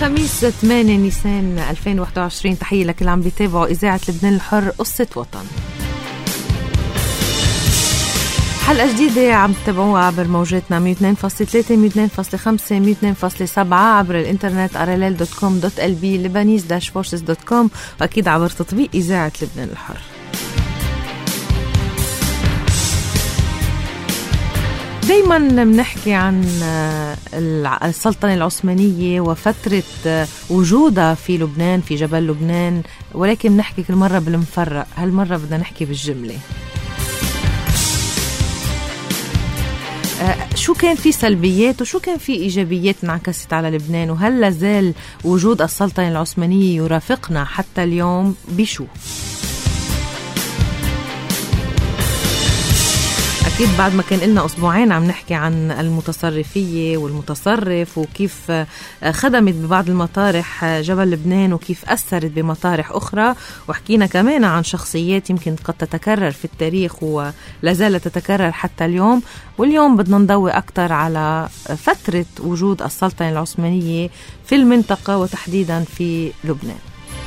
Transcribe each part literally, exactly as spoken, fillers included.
خميس ثمانية نيسان ألفين وواحد وعشرين. تحية لكل عم بيتابعوا إذاعة لبنان الحر قصة وطن. حلقة جديدة عم تتابعوها عبر موجاتنا مية واثنين فاصلة ثلاثة مية واثنين فاصلة خمسة مية واثنين فاصلة سبعة عبر الانترنت ارلل دوت كوم دوت ال بي لبنانيز داش فورسز دوت كوم وأكيد عبر تطبيق إذاعة لبنان الحر. دايما بنحكي عن السلطنة العثمانية وفترة وجودها في لبنان في جبل لبنان، ولكن بنحكي كل مرة بالمفرق. هالمرة بدنا نحكي بالجملة. شو كان في سلبيات وشو كان في إيجابيات انعكست على لبنان، وهل لازال وجود السلطنة العثمانية يرافقنا حتى اليوم بشو؟ أكيد بعد ما كان لنا أسبوعين عم نحكي عن المتصرفية والمتصرف وكيف خدمت ببعض المطارح جبل لبنان وكيف أثرت بمطارح أخرى، وحكينا كمان عن شخصيات يمكن قد تتكرر في التاريخ ولازالت تتكرر حتى اليوم. واليوم بدنا نضوي أكتر على فترة وجود السلطنة العثمانية في المنطقة وتحديدا في لبنان.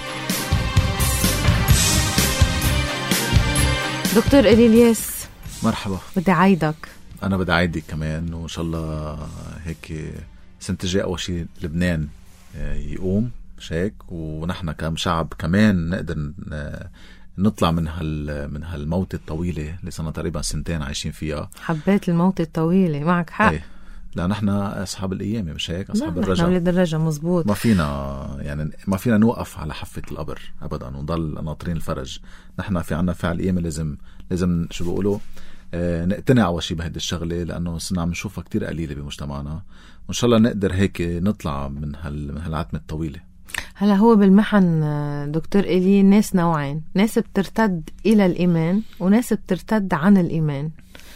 دكتور إلياس مرحبا. بدي عايدك. أنا بدي عايدك كمان، وإن شاء الله هيك سنتجي أول شيء لبنان يقوم مش هيك، ونحن كشعب كمان نقدر نطلع من هال من هالموت الطويلة اللي صرنا تقريبا سنتين عايشين فيها. حبيت الموت الطويلة، معك حق. ايه. لا نحن أصحاب القيامة مش هيك، أصحاب الرجاء. نحن ولد الرجاء، مزبوط. ما فينا يعني ما فينا نوقف على حافة القبر أبدا ونضل ناطرين الفرج. نحن في عنا فعل قيامة، لازم لازم شو بيقولوا آه نقتنع أول شيء بهذه الشغلة، لأنه صرنا عم نشوفها كتير قليلة بمجتمعنا، وإن شاء الله نقدر هيك نطلع من هال من هالعتمة الطويلة. هلا هو بالمحن دكتور إلي ناس نوعين، ناس بترتد إلى الإيمان وناس بترتد عن الإيمان،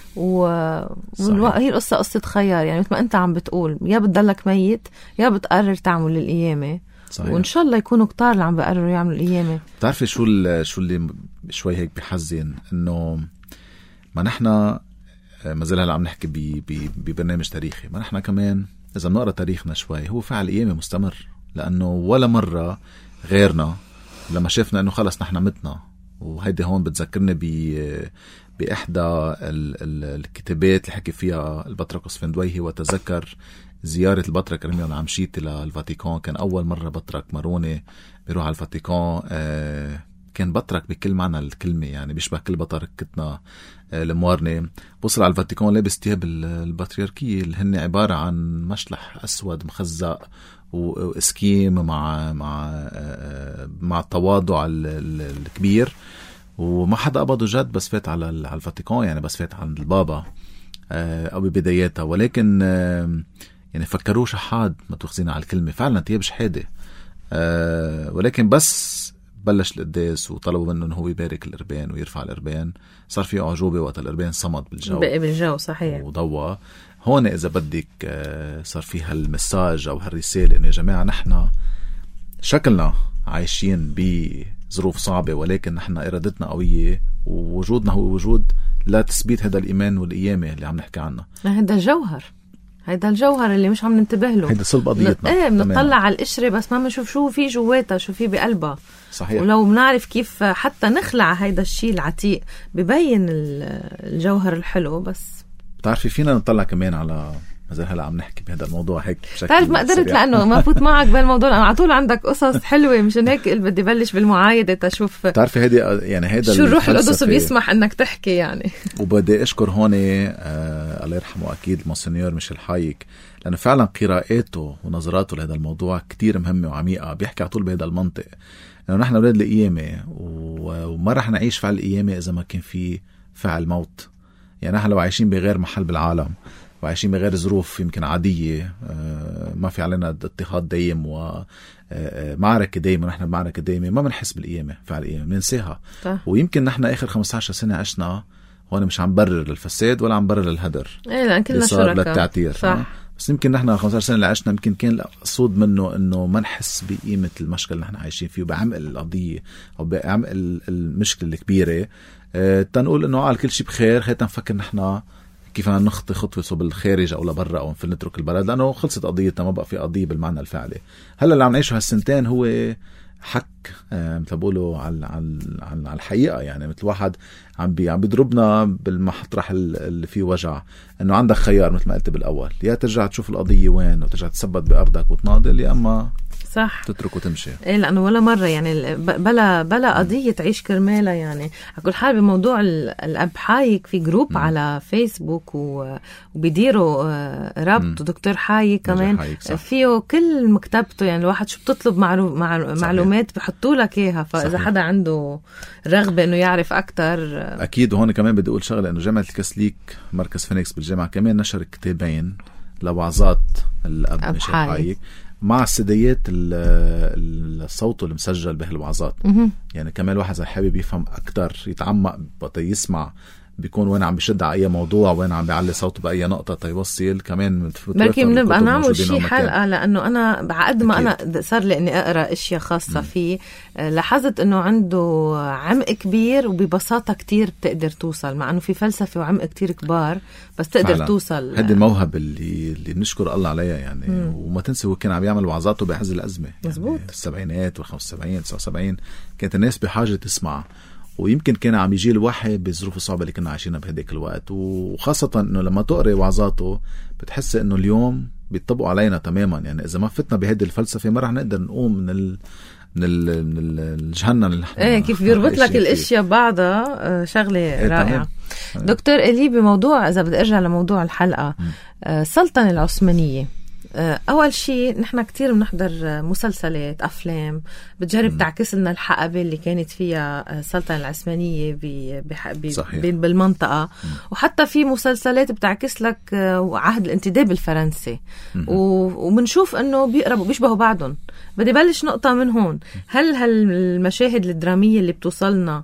وهي القصة قصة خيار. يعني مثل ما أنت عم بتقول، يا بتضلك ميت يا بتقرر تعمل القيامة. صحيح. وإن شاء الله يكونوا كتار اللي عم بقرروا يعملوا القيامة. بتعرفي شو شو اللي شوي هيك بحزن، إنه ما نحنا ما زال هلا عم نحكي ببرنامج تاريخي، ما نحنا كمان إذا بنقرأ تاريخنا شوي هو فعل قيامة مستمر، لأنه ولا مرة غيرنا لما شافنا إنه خلص نحنا متنا. وهيدي هون بتذكرني ب بإحدى ال ال الكتابات اللي حكي فيها البطرك اسفندويهي، وتذكر زيارة البطرك إرميون عمشيتي للفاتيكان. كان أول مرة بطرك ماروني بيروح على الفاتيكان. آه كان بطرك بكل معنى الكلمة، يعني بيشبه كل بطركتنا آه الموارنة. بوصل على الفاتيكان لابس تياب البطريركية اللي هن عبارة عن مشلح أسود مخزق واسكيم مع مع آه مع التواضع الكبير، وما حدا قبضه جد، بس فات على الفاتيكان، يعني بس فات عند البابا آه أو ببداياتها. ولكن آه يعني فكروه شحاد، ما تخزينا على الكلمة، فعلا تياب شحادة. آه ولكن بس بلش القداس وطلبوا منه انه هو يبارك القربان ويرفع القربان، صار في اعجوبه وقت القربان صمد بالجو بقى بالجو. صحيح. وضوى هون اذا بدك صار في هالمساج او هالرساله انه يا جماعه نحن شكلنا عايشين بظروف صعبه، ولكن نحن ارادتنا قويه، ووجودنا هو وجود لا تثبيت هذا الايمان والقيامه اللي عم نحكي عنها. هذا الجوهر، هيدا الجوهر اللي مش عم ننتبه له. هيدا صلب قضيتنا. ايه بنطلع على القشرة بس ما بنشوف شو في جواتها، شو في بقلبها. صحيح. ولو بنعرف كيف حتى نخلع هيدا الشيء العتيق ببين الجوهر الحلو. بس بتعرفي فينا نطلع كمان على مثلا هلا عم نحكي بهذا الموضوع هيك بشكل تعرف ما قدرت لانه ما فوت معك بهالموضوع، لانه على طول عندك قصص حلوه، مشان هيك بدي بلش بالمعايده تشوف. بتعرفي هيدي يعني هيدا شو الروح القدس بيسمح انك تحكي يعني. وبدي اشكر هون آه الله يرحمه اكيد المونسنيور ميشيل حايك، لانه فعلا قراءاته ونظراته لهذا الموضوع كتير مهمه وعميقه. بيحكي على طول بهذا المنطق انه نحن اولاد القيامه، وما رح نعيش فعل القيامه اذا ما كان في فعل موت. يعني نحن لو عايشين بغير محل بالعالم وعايشين بغير ظروف يمكن عادية، ما في علينا اضطهاد دايم ومعركة دايمة، نحن بمعركة دايمة، ما بنحس بالقيامة، فعل القيامة بننساها. ويمكن نحن آخر خمسة عشر سنة عشنا هون مش عم برر للفساد ولا عم برر للهدر، إيه لأن كلنا شركة للتعتير. صح. بس يمكن نحن خمسة عشر سنة اللي عشنا يمكن كان القصود منه إنه ما نحس بقيمة المشكلة اللي نحن عايشين فيه وبعمق القضية أو بعمق المشكلة الكبيرة. أه تنقول إنه على كل شيء بخير، خلينا نفكر نحن كيف نخطي خطوة بالخارج أو لبرا أو في نترك البلد، لأنه خلصت قضيتنا، ما بقى في قضية بالمعنى الفعلي. هلا اللي عم نعيشه هالسنتين هو حك مثل بقولوا على على على الحقيقة، يعني مثل واحد عم بي عم بيضربنا بالمطرح اللي فيه وجع، إنه عندك خيار مثل ما قلت بالأول، يا ترجع تشوف القضية وين وترجع تثبت بأرضك وتناضل، يا أما صح تترك وتمشي. إيه، لأنه ولا مرة يعني بلا بلا قضية تعيش كرمالها. يعني على كل حال بموضوع الأب حايك في جروب م. على فيسبوك وبيديروا ربط دكتور حايك كمان فيه كل مكتبته، يعني الواحد شو بتطلب معلو... مع... معلومات بحطوا لك إياها، فإذا صحيح. حدا عنده رغبة إنه يعرف أكتر أكيد. وهون كمان بدي أقول شغلة، إنه جامعة الكاثوليك مركز فينيكس بالجامعة كمان نشر كتابين لوعظات الأب ميشيل حايك مع السديات الصوت المسجل بهالوعظات. يعني كمان واحد زي حابب يفهم أكتر يتعمق بطي يسمع بيكون وين عم بيشد على أي موضوع، وين عم بيعلي صوته بأي نقطة تيوصل. كمان لكن بنبقى نعمل شيء حلقة، لأنه أنا بعد ما أكيد. أنا صار لي إني أقرأ أشياء خاصة م. فيه، لاحظت إنه عنده عمق كبير وببساطة كتير بتقدر توصل، مع إنه في فلسفة وعمق كتير كبار، بس تقدر فعلا. توصل. هذه الموهبة اللي اللي نشكر الله عليها يعني. م. وما تنسي هو كان عم يعمل وعظاته بحز الأزمة، مزبوط. يعني السبعينات والخمس وسبعين تسعة وسبعين كانت الناس بحاجة تسمع، ويمكن كان عم يجي الوحي بالظروف الصعبة اللي كنا عايشينها بهديك الوقت. وخاصة انه لما تقرأ وعظاته بتحس انه اليوم بيطبقوا علينا تماما. يعني اذا ما فتنا بهذه الفلسفة ما رح نقدر نقوم من ال من ال من الجهنم اللي ايه كيف بيربط لك الاشياء بعضها. شغلة ايه رائعة. دكتور إلي، بموضوع اذا بدي ارجع لموضوع الحلقة، السلطنة العثمانية، أول شيء نحن كتير بنحضر مسلسلات أفلام بتجرب تعكس لنا الحقبة اللي كانت فيها السلطنة العثمانية بي بي بالمنطقة. مم. وحتى في مسلسلات بتعكس لك عهد الانتداب الفرنسي، وبنشوف أنه بيقربوا بيشبهوا بعضهم. بدي بلش نقطة من هون، هل هالمشاهد الدرامية اللي بتوصلنا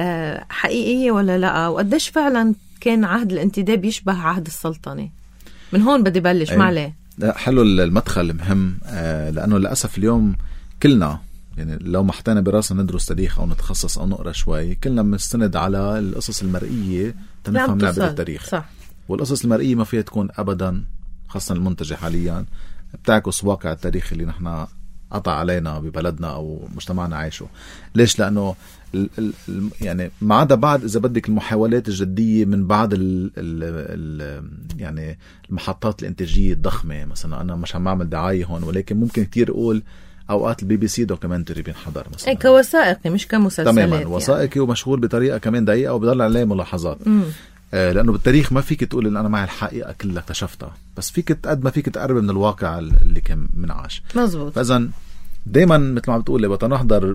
حقيقية ولا لا؟ وقديش فعلا كان عهد الانتداب يشبه عهد السلطنة؟ من هون بدي بلش. أيه. معليه حلو المدخل مهم، لأنه للأسف اليوم كلنا يعني لو ما حطينا براسنا ندرس تاريخ أو نتخصص أو نقرأ شوي، كلنا مستند على القصص المرئية تنفهم لعبة التاريخ. صح. والقصص المرئية ما فيها تكون أبدا، خاصة المنتجة حاليا، بتعكس واقع التاريخ اللي نحن قطع علينا ببلدنا أو مجتمعنا عايشه. ليش؟ لأنه ال ال يعني ما عدا بعد إذا بدك المحاولات الجدية من بعض ال ال ال يعني المحطات الإنتاجية الضخمة. مثلا أنا مش عم أعمل دعاية هون، ولكن ممكن كتير أقول أوقات البي بي سي دوكيومنتري بينحضر مثلا، أي كوثائقي مش كمسلسلات. تماما يعني. وثائقي ومشهور بطريقة كمان دقيقة وبضل عليه ملاحظات. آه لأنه بالتاريخ ما فيك تقول إن أنا معي الحقيقة كلها اكتشفتها، بس فيك قد ما فيك تقرب من الواقع اللي كان منعاش. مزبوط. فإذن دايما مثل ما عم بتقول بطل نحضر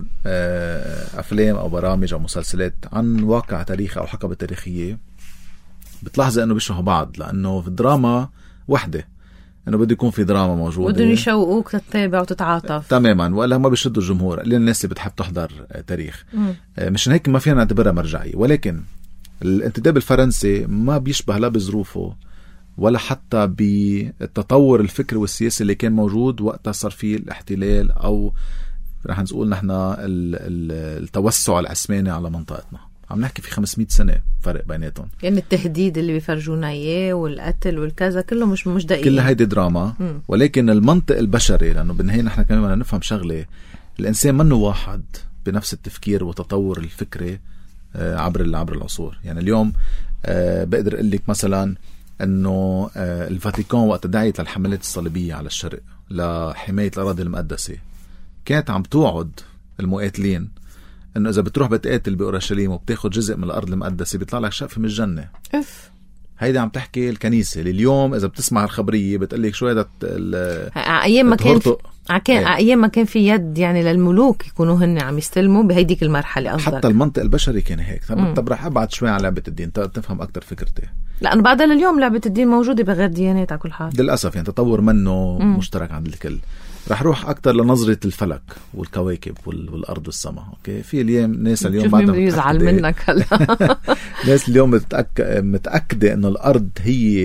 أفلام أو برامج أو مسلسلات عن واقع تاريخي أو حقبة تاريخية، بتلاحظ أنه بيشبهوا بعض، لأنه في الدراما وحدة، أنه بده يكون في دراما موجودة، بدهم يشوقوك تتابع وتتعاطف تماما، ولا ما بيشدوا الجمهور اللي الناس اللي بتحب تحضر تاريخ. مش هيك ما فينا نعتبرها مرجعية. ولكن الانتداب الفرنسي ما بيشبه لا بظروفه ولا حتى بالتطور الفكري والسياسي اللي كان موجود وقتها صار فيه الاحتلال، أو رح نقول نحن التوسع العثماني على منطقتنا. عم نحكي في خمسمية سنة فرق بيناتهم. يعني التهديد اللي بيفرجونا إياه والقتل والكذا كله مش مش دقيق، كل هيدي دراما. م. ولكن المنطق البشري، لأنه بالنهاية نحن كمان بدنا نفهم شغلة، الإنسان منه واحد بنفس التفكير وتطور الفكري عبر عبر العصور. يعني اليوم بقدر أقول لك مثلا أنه الفاتيكان وقت دعيت للحملات الصليبية على الشرق لحماية الأراضي المقدسة، كانت عم توعد المقاتلين أنه إذا بتروح بتقاتل بأورشليم وبتاخد جزء من الأرض المقدسة بيطلع لك شقفة من الجنة. أف. هيدا عم تحكي الكنيسة. اليوم إذا بتسمع الخبرية بتقلك شو هذا أيام ما كان في... كان أيام ما كان في يد يعني للملوك يكونوا هن عم يستلموا بهيديك المرحلة. أصدق. حتى المنطق البشري كان هيك. طب رح أبعد شوي عن لعبة الدين تفهم أكتر فكرتي، لأنه بعد اليوم لعبة الدين موجودة بغير ديانات على كل حال للأسف. يعني تطور منه مم. مشترك عند الكل. رح روح أكتر لنظرة الفلك والكواكب والأرض والسماء. أوكي، في اليوم ناس اليوم بعد ما يزعل منك هلا ناس اليوم متأك... متأكدة إنه الأرض هي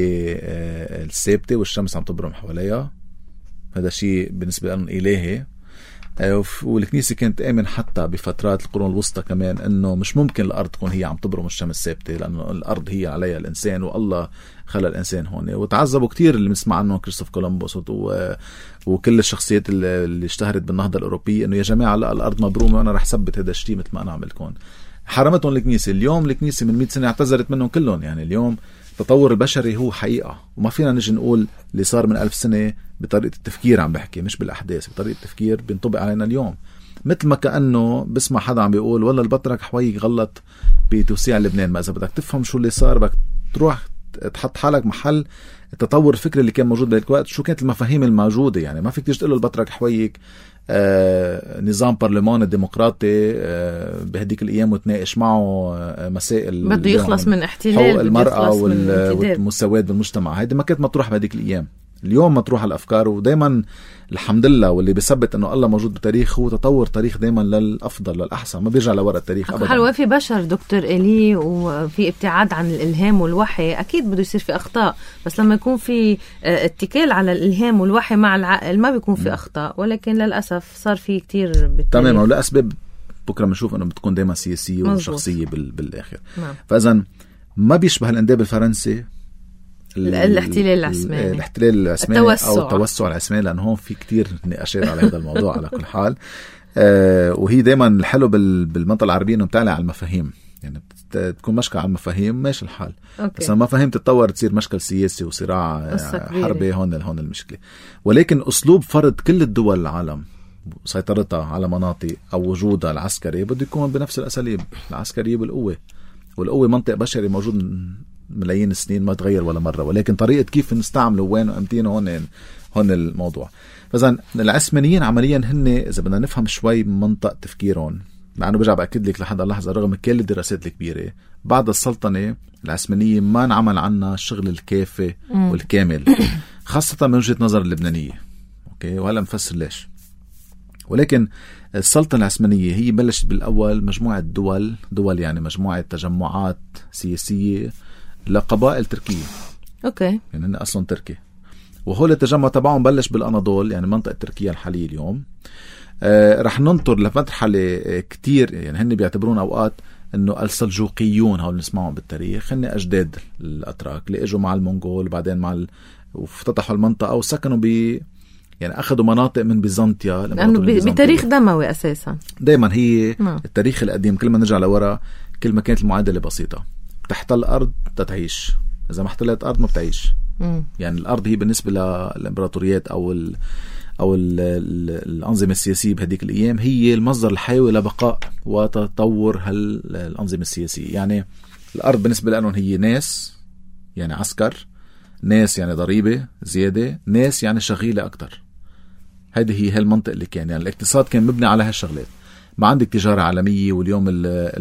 الثابتة والشمس عم تبرم حواليها. هذا شيء بالنسبة لهم إلهي. والكنيسة كانت تآمن حتى بفترات القرون الوسطى كمان أنه مش ممكن الأرض تكون هي عم تبرم الشمس ثابتة، لأنه الأرض هي عليها الإنسان والله خلى الإنسان هون. وتعذبوا كتير اللي بنسمع عنه كريستوف كولومبوس وكل الشخصيات اللي اشتهرت بالنهضة الأوروبية أنه يا جماعة لا الأرض مبرومة وأنا رح ثبت هذا الشيء مثل ما أنا عملت كون. حرمتهم الكنيسة. اليوم الكنيسة من مئة سنة اعتذرت منهم كلهم. يعني اليوم التطور البشري هو حقيقة، وما فينا نجي نقول اللي صار من ألف سنة بطريقة التفكير عم بحكي مش بالأحداث، بطريقة التفكير بينطبق علينا اليوم. مثل ما كأنه بسمع حدا عم بيقول والله البطرك حويك غلط بتوسيع لبنان. ما إذا بدك تفهم شو اللي صار بدك تروح تحط حالك محل التطور الفكري اللي كان موجود بهذاك الوقت، شو كانت المفاهيم الموجودة. يعني ما فيك تيجي تقول له البطرك حويك آه نظام برلماني ديمقراطي آه بهديك الأيام وتناقش معه آه مسائل بده يخلص من احتلال حقوق المرأة والمساواة بالمجتمع. هيدي ما كانت مطروح بهديك الأيام. اليوم مطروح الأفكار، ودايما الحمد لله واللي بيثبت انه الله موجود بالتاريخ هو تطور تاريخ دايما للأفضل للأحسن، ما بيرجع لورا التاريخ أبدا. حلوة في بشر دكتور إلي وفي ابتعاد عن الإلهام والوحي، أكيد بده يصير في أخطاء، بس لما يكون في اتكال على الإلهام والوحي مع العقل ما بيكون في أخطاء، ولكن للأسف صار في كتير بالتاريخ. تماما، ولا أسباب بكرة بنشوف أنه بتكون دايما سياسية وشخصية بالآخر. نعم. فإذا ما بيشبه الانداب الفرنسي الاحتلال العثماني الاحتلال العثماني التوسع. او التوسع العثماني، لانه هون في كتير نقاشات على هذا الموضوع. على كل حال آه وهي دايما الحلو بالمنطقه العربيه انه بتعلى على المفاهيم، يعني تكون مشكل على المفاهيم ماشي الحال. أوكي. بس لما مفاهيم تتطور تصير مشكل سياسي وصراع حربي، هون هون المشكله. ولكن اسلوب فرض كل الدول العالم سيطرتها على مناطق او وجودها العسكري بده يكون بنفس الاساليب العسكريه بالقوه، والقوه منطق بشري موجود ملايين السنين ما تغير ولا مرة، ولكن طريقة كيف نستعمله وين وامتينه هون هون الموضوع. فإذا العثمانيين عمليا هن إذا بدنا نفهم شوي منطق تفكيرهم، مع أنه برجع بأكد لك لحد اللحظة رغم كل الدراسات الكبيرة بعد السلطنة العثمانية ما انعمل عنا الشغل الكافي والكامل خاصة من وجهة نظر اللبنانية. أوكي، وهلا مفسر ليش. ولكن السلطنة العثمانية هي بلشت بالأول مجموعة دول دول يعني مجموعة تجمعات سياسية لقبائل تركية. أوكي. يعني هن أصلا تركي، وهول التجمع تبعهم بلش بالأناضول يعني منطقة تركيا الحالية اليوم. آه رح ننطر لمرحلة كتير، يعني هن بيعتبرون أوقات إنه السلجوقيون هول نسمعهم بالتاريخ هن أجداد الأتراك اللي إجوا مع المونغول وبعدين مع ال... وافتتحوا المنطقة وسكنوا ب يعني أخذوا مناطق من بيزنطيا، لأنه بتاريخ دموي أساسا. دايما هي م. التاريخ القديم كل ما نرجع لورا كل ما كانت المعادلة بسيطة، تحتل الأرض تتعيش، إذا ما احتلت الأرض ما بتعيش. م. يعني الأرض هي بالنسبة للإمبراطوريات أو ال أو ال ال الأنظمة السياسية بهديك الأيام هي المصدر الحيوي لبقاء وتطور هالأنظمة السياسية. يعني الأرض بالنسبة لهم هي ناس يعني عسكر، ناس يعني ضريبة زيادة، ناس يعني شغيلة أكتر. هذه هي هالمنطق اللي كان يعني الاقتصاد كان مبني على هالشغلات. ما عندك تجارة عالمية، واليوم ال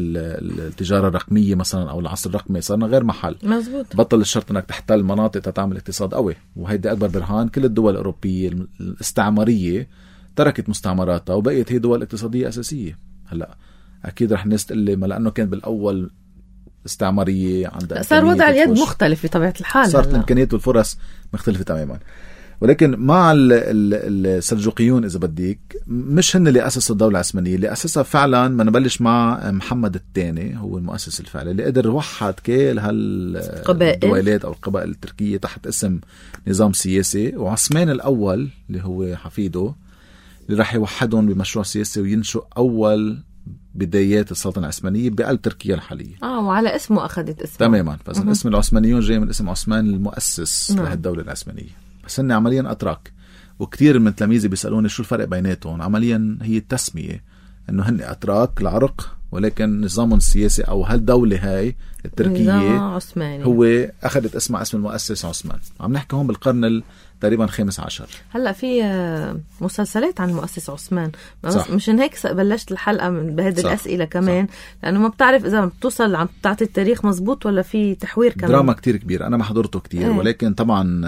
ال التجارة الرقمية مثلا أو العصر الرقمي صارنا غير محل. مزبوط. بطل الشرط أنك تحتل مناطق تتعمل اقتصاد قوي، وهيدا أكبر برهان كل الدول الأوروبية الاستعمارية تركت مستعمراتها وبقيت هي دول اقتصادية أساسية. هلأ أكيد رح الناس تقول لي ما لأنه كان بالأول استعمارية عندها صار وضع اليد مختلف بطبيعة الحال، صارت الإمكانيات والفرص مختلفة تماما. ولكن مع السلجوقيون إذا بديك مش هن اللي أسسوا الدولة العثمانية، اللي أسسها فعلا ما نبلش مع محمد الثاني هو المؤسس الفعلي اللي قدر وحد كل هالدويلات أو القبائل التركية تحت اسم نظام سياسي. وعثمان الأول اللي هو حفيده اللي راح يوحدهم بمشروع سياسي وينشئ أول بدايات السلطنة العثمانية بقلب تركيا الحالية. آه وعلى اسمه أخذت اسمه. تماما. فاسم اسم العثمانيون جاي من اسم عثمان المؤسس لهالدولة العثمانية. بس هن عمليا أتراك، وكتير من تلاميذي بيسألوني شو الفرق بيناتهم. عمليا هي التسمية إنه هن أتراك العرق، ولكن نظامهم السياسي أو هالدولة هاي التركية هو أخذت اسمها اسم المؤسس عثمان. عم نحكي هون بالقرن تقريبا خامس عشر. هلا في مسلسلات عن المؤسس عثمان، مشان هيك بلشت الحلقة بهذه الأسئلة كمان. صح. لأنه ما بتعرف إذا بتوصل عم تعطي التاريخ مزبوط ولا في تحوير كمان. دراما كتير كبير، أنا ما حضرته كتير. ايه. ولكن طبعا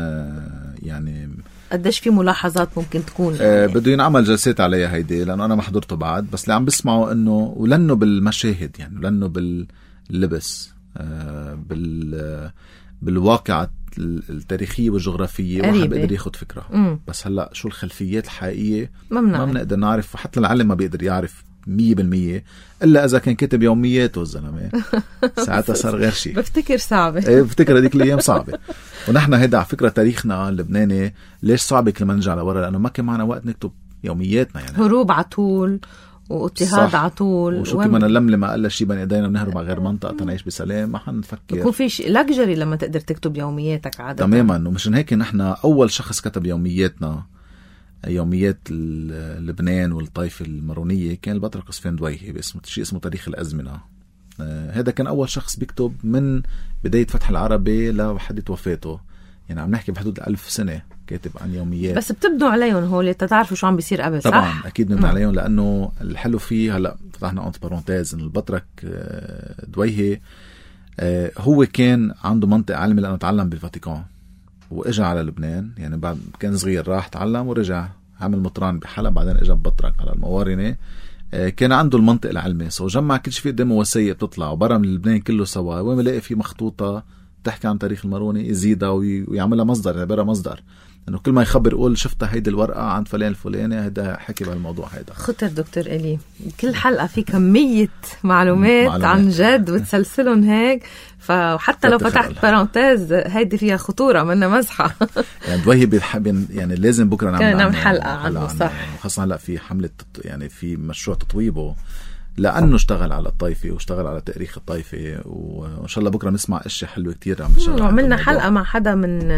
يعني قديش في ملاحظات ممكن تكون يعني. آه بده ينعمل جلسات عليها هيدي، لأنه أنا ما حضرته بعد. بس اللي عم بسمعه إنه ولنه بالمشاهد يعني لأنه باللبس آه بال بالواقع التاريخية والجغرافية واحد بيقدر ياخد فكرة. مم. بس هلأ شو الخلفيات الحقيقية ما بنقدر نعرف، وحتى العلم ما بيقدر يعرف مية بالمية إلا إذا كان كتب يومياته الزلمة. ساعتها صار غير شيء. بفتكر صعبة. إيه بفتكر هذيك الأيام صعبة. ونحن هيدا على فكرة تاريخنا اللبناني ليش صعب كل ما نرجع لورا؟ لأنه ما كان معنا وقت نكتب يومياتنا، يعني هروب عطول واضطهاد عطول، وشو كمان نلملم أقل شيء بين ايدينا بنهرب على غير منطقة تنعيش بسلام. ما حنفكر يكون في شيء لاكجري لما تقدر تكتب يومياتك عادة. تماما. ومشان هيك نحن أول شخص كتب يومياتنا، يوميات لبنان والطائفة المارونية، كان البطرك صفين دويهي باسمه شيء اسمه تاريخ الأزمنة. هذا كان أول شخص بيكتب من بداية فتح العربي لحد وفاته، يعني عم نحكي بحدود ألف سنة كاتب عن يوميات. بس بتبنوا عليهم هول تتعرفوا شو عم بيصير قبل، صح؟ طبعا أكيد بنبنوا عليهم، لأنه الحلو فيه هلأ فتحنا أنت بارونتاز إن البطرك دويهي هو كان عنده منطق علمي لأنه تعلم بالفاتيكان وإجا على لبنان، يعني بعد كان صغير راح تعلم ورجع عمل مطران بحلب، بعدين إجا ببطرك على الموارنة. كان عنده المنطق العلمي، سو جمع كل شيء في قدامه وثائق بتطلع وبرا من لبنان كله سوا، وين بلاقي في مخطوطة تحكي عن تاريخ الماروني يزيدها ويعملها مصدر، يعتبرها مصدر، انه كل ما يخبر يقول شفتها هيدي الورقه عند فلان الفلاني هيدا حكي بهالموضوع. هيدا خطر دكتور إلي، كل حلقه في كميه معلومات, معلومات عن جد وتسلسلهم هيك، فحتى لو فتحت بارانتاز هيدي فيها خطوره منا مزحه. يعني دويهي بيحب، يعني لازم بكره نعمل نعمل حلقه عنه، صح؟ خاصه هلا في حمله، يعني في مشروع تطويبه لأنه اشتغل على الطائفة واشتغل على تاريخ الطائفة، وإن شاء الله بكرة نسمع اشياء حلوة كتير عم نشتغل. وعملنا حلقة مع حدا من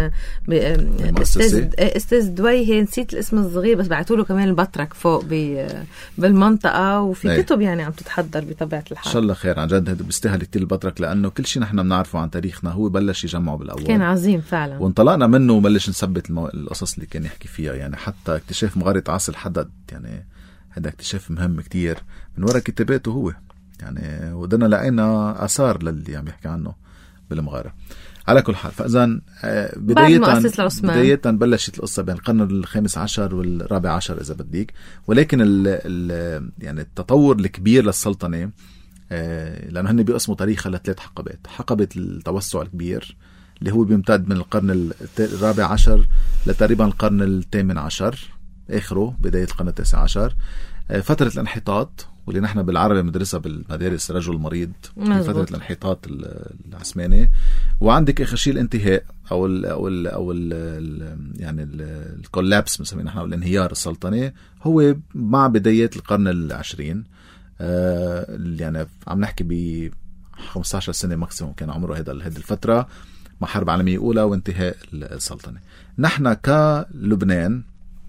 استاذ استاذ دويهي، نسيت الاسم الصغير بس بعتوله كمان البطرك فوق بالمنطقة، وفي أي. كتب يعني عم تتحضر بطبيعة الحال. إن شاء الله خير، عن جد هذا بيستاهل كتير البطرك، لأنه كل شيء نحن بنعرفه عن تاريخنا هو بلش يجمعه بالأول. كان عظيم فعلا، وانطلقنا منه وبلش نثبت المو... القصص اللي كان يحكي فيها، يعني حتى اكتشاف مغارة عاصر الحدد، يعني هذا اكتشاف مهم كتير من وراء كتاباته هو، يعني ودنا لقينا آثار للي عم يحكي عنه بالمغارة. على كل حال، فإذا بداية بداية بلشت القصة بين القرن الخامس عشر والرابع عشر إذا بديك، ولكن ال ال يعني التطور الكبير للسلطنة، لأنه هن بيقسموا تاريخها لثلاث حقبات. حقبة التوسع الكبير اللي هو بيمتد من القرن الرابع عشر لتقريبا القرن الثامن عشر آخره، بداية القرن التاسع عشر. فترة الانحطاط واللي نحن بالعربي مدرسة بالمدارس رجل مريض، فترة الانحطاط العثماني. وعندك آخر شيء الانتهاء أو ال أو ال أو ال يعني الكولابس بنسميه نحن، أو الانهيار السلطني، هو مع بداية القرن العشرين. آه يعني عم نحكي ب خمسة عشر سنة ماكسيموم كان عمره هذا هذه الفترة، مع حرب عالمية أولى وانتهاء السلطنة. نحن كلبنان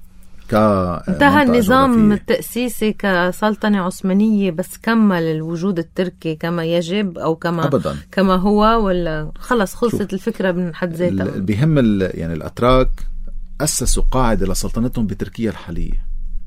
انتهى النظام التأسيسي كسلطنة عثمانية، بس كمل الوجود التركي كما يجب أو كما أبداً. كما هو، ولا خلص خلصت الفكرة من حد ذاتها؟ بيهم يعني الأتراك أسسوا قاعدة لسلطنتهم بتركيا الحالية،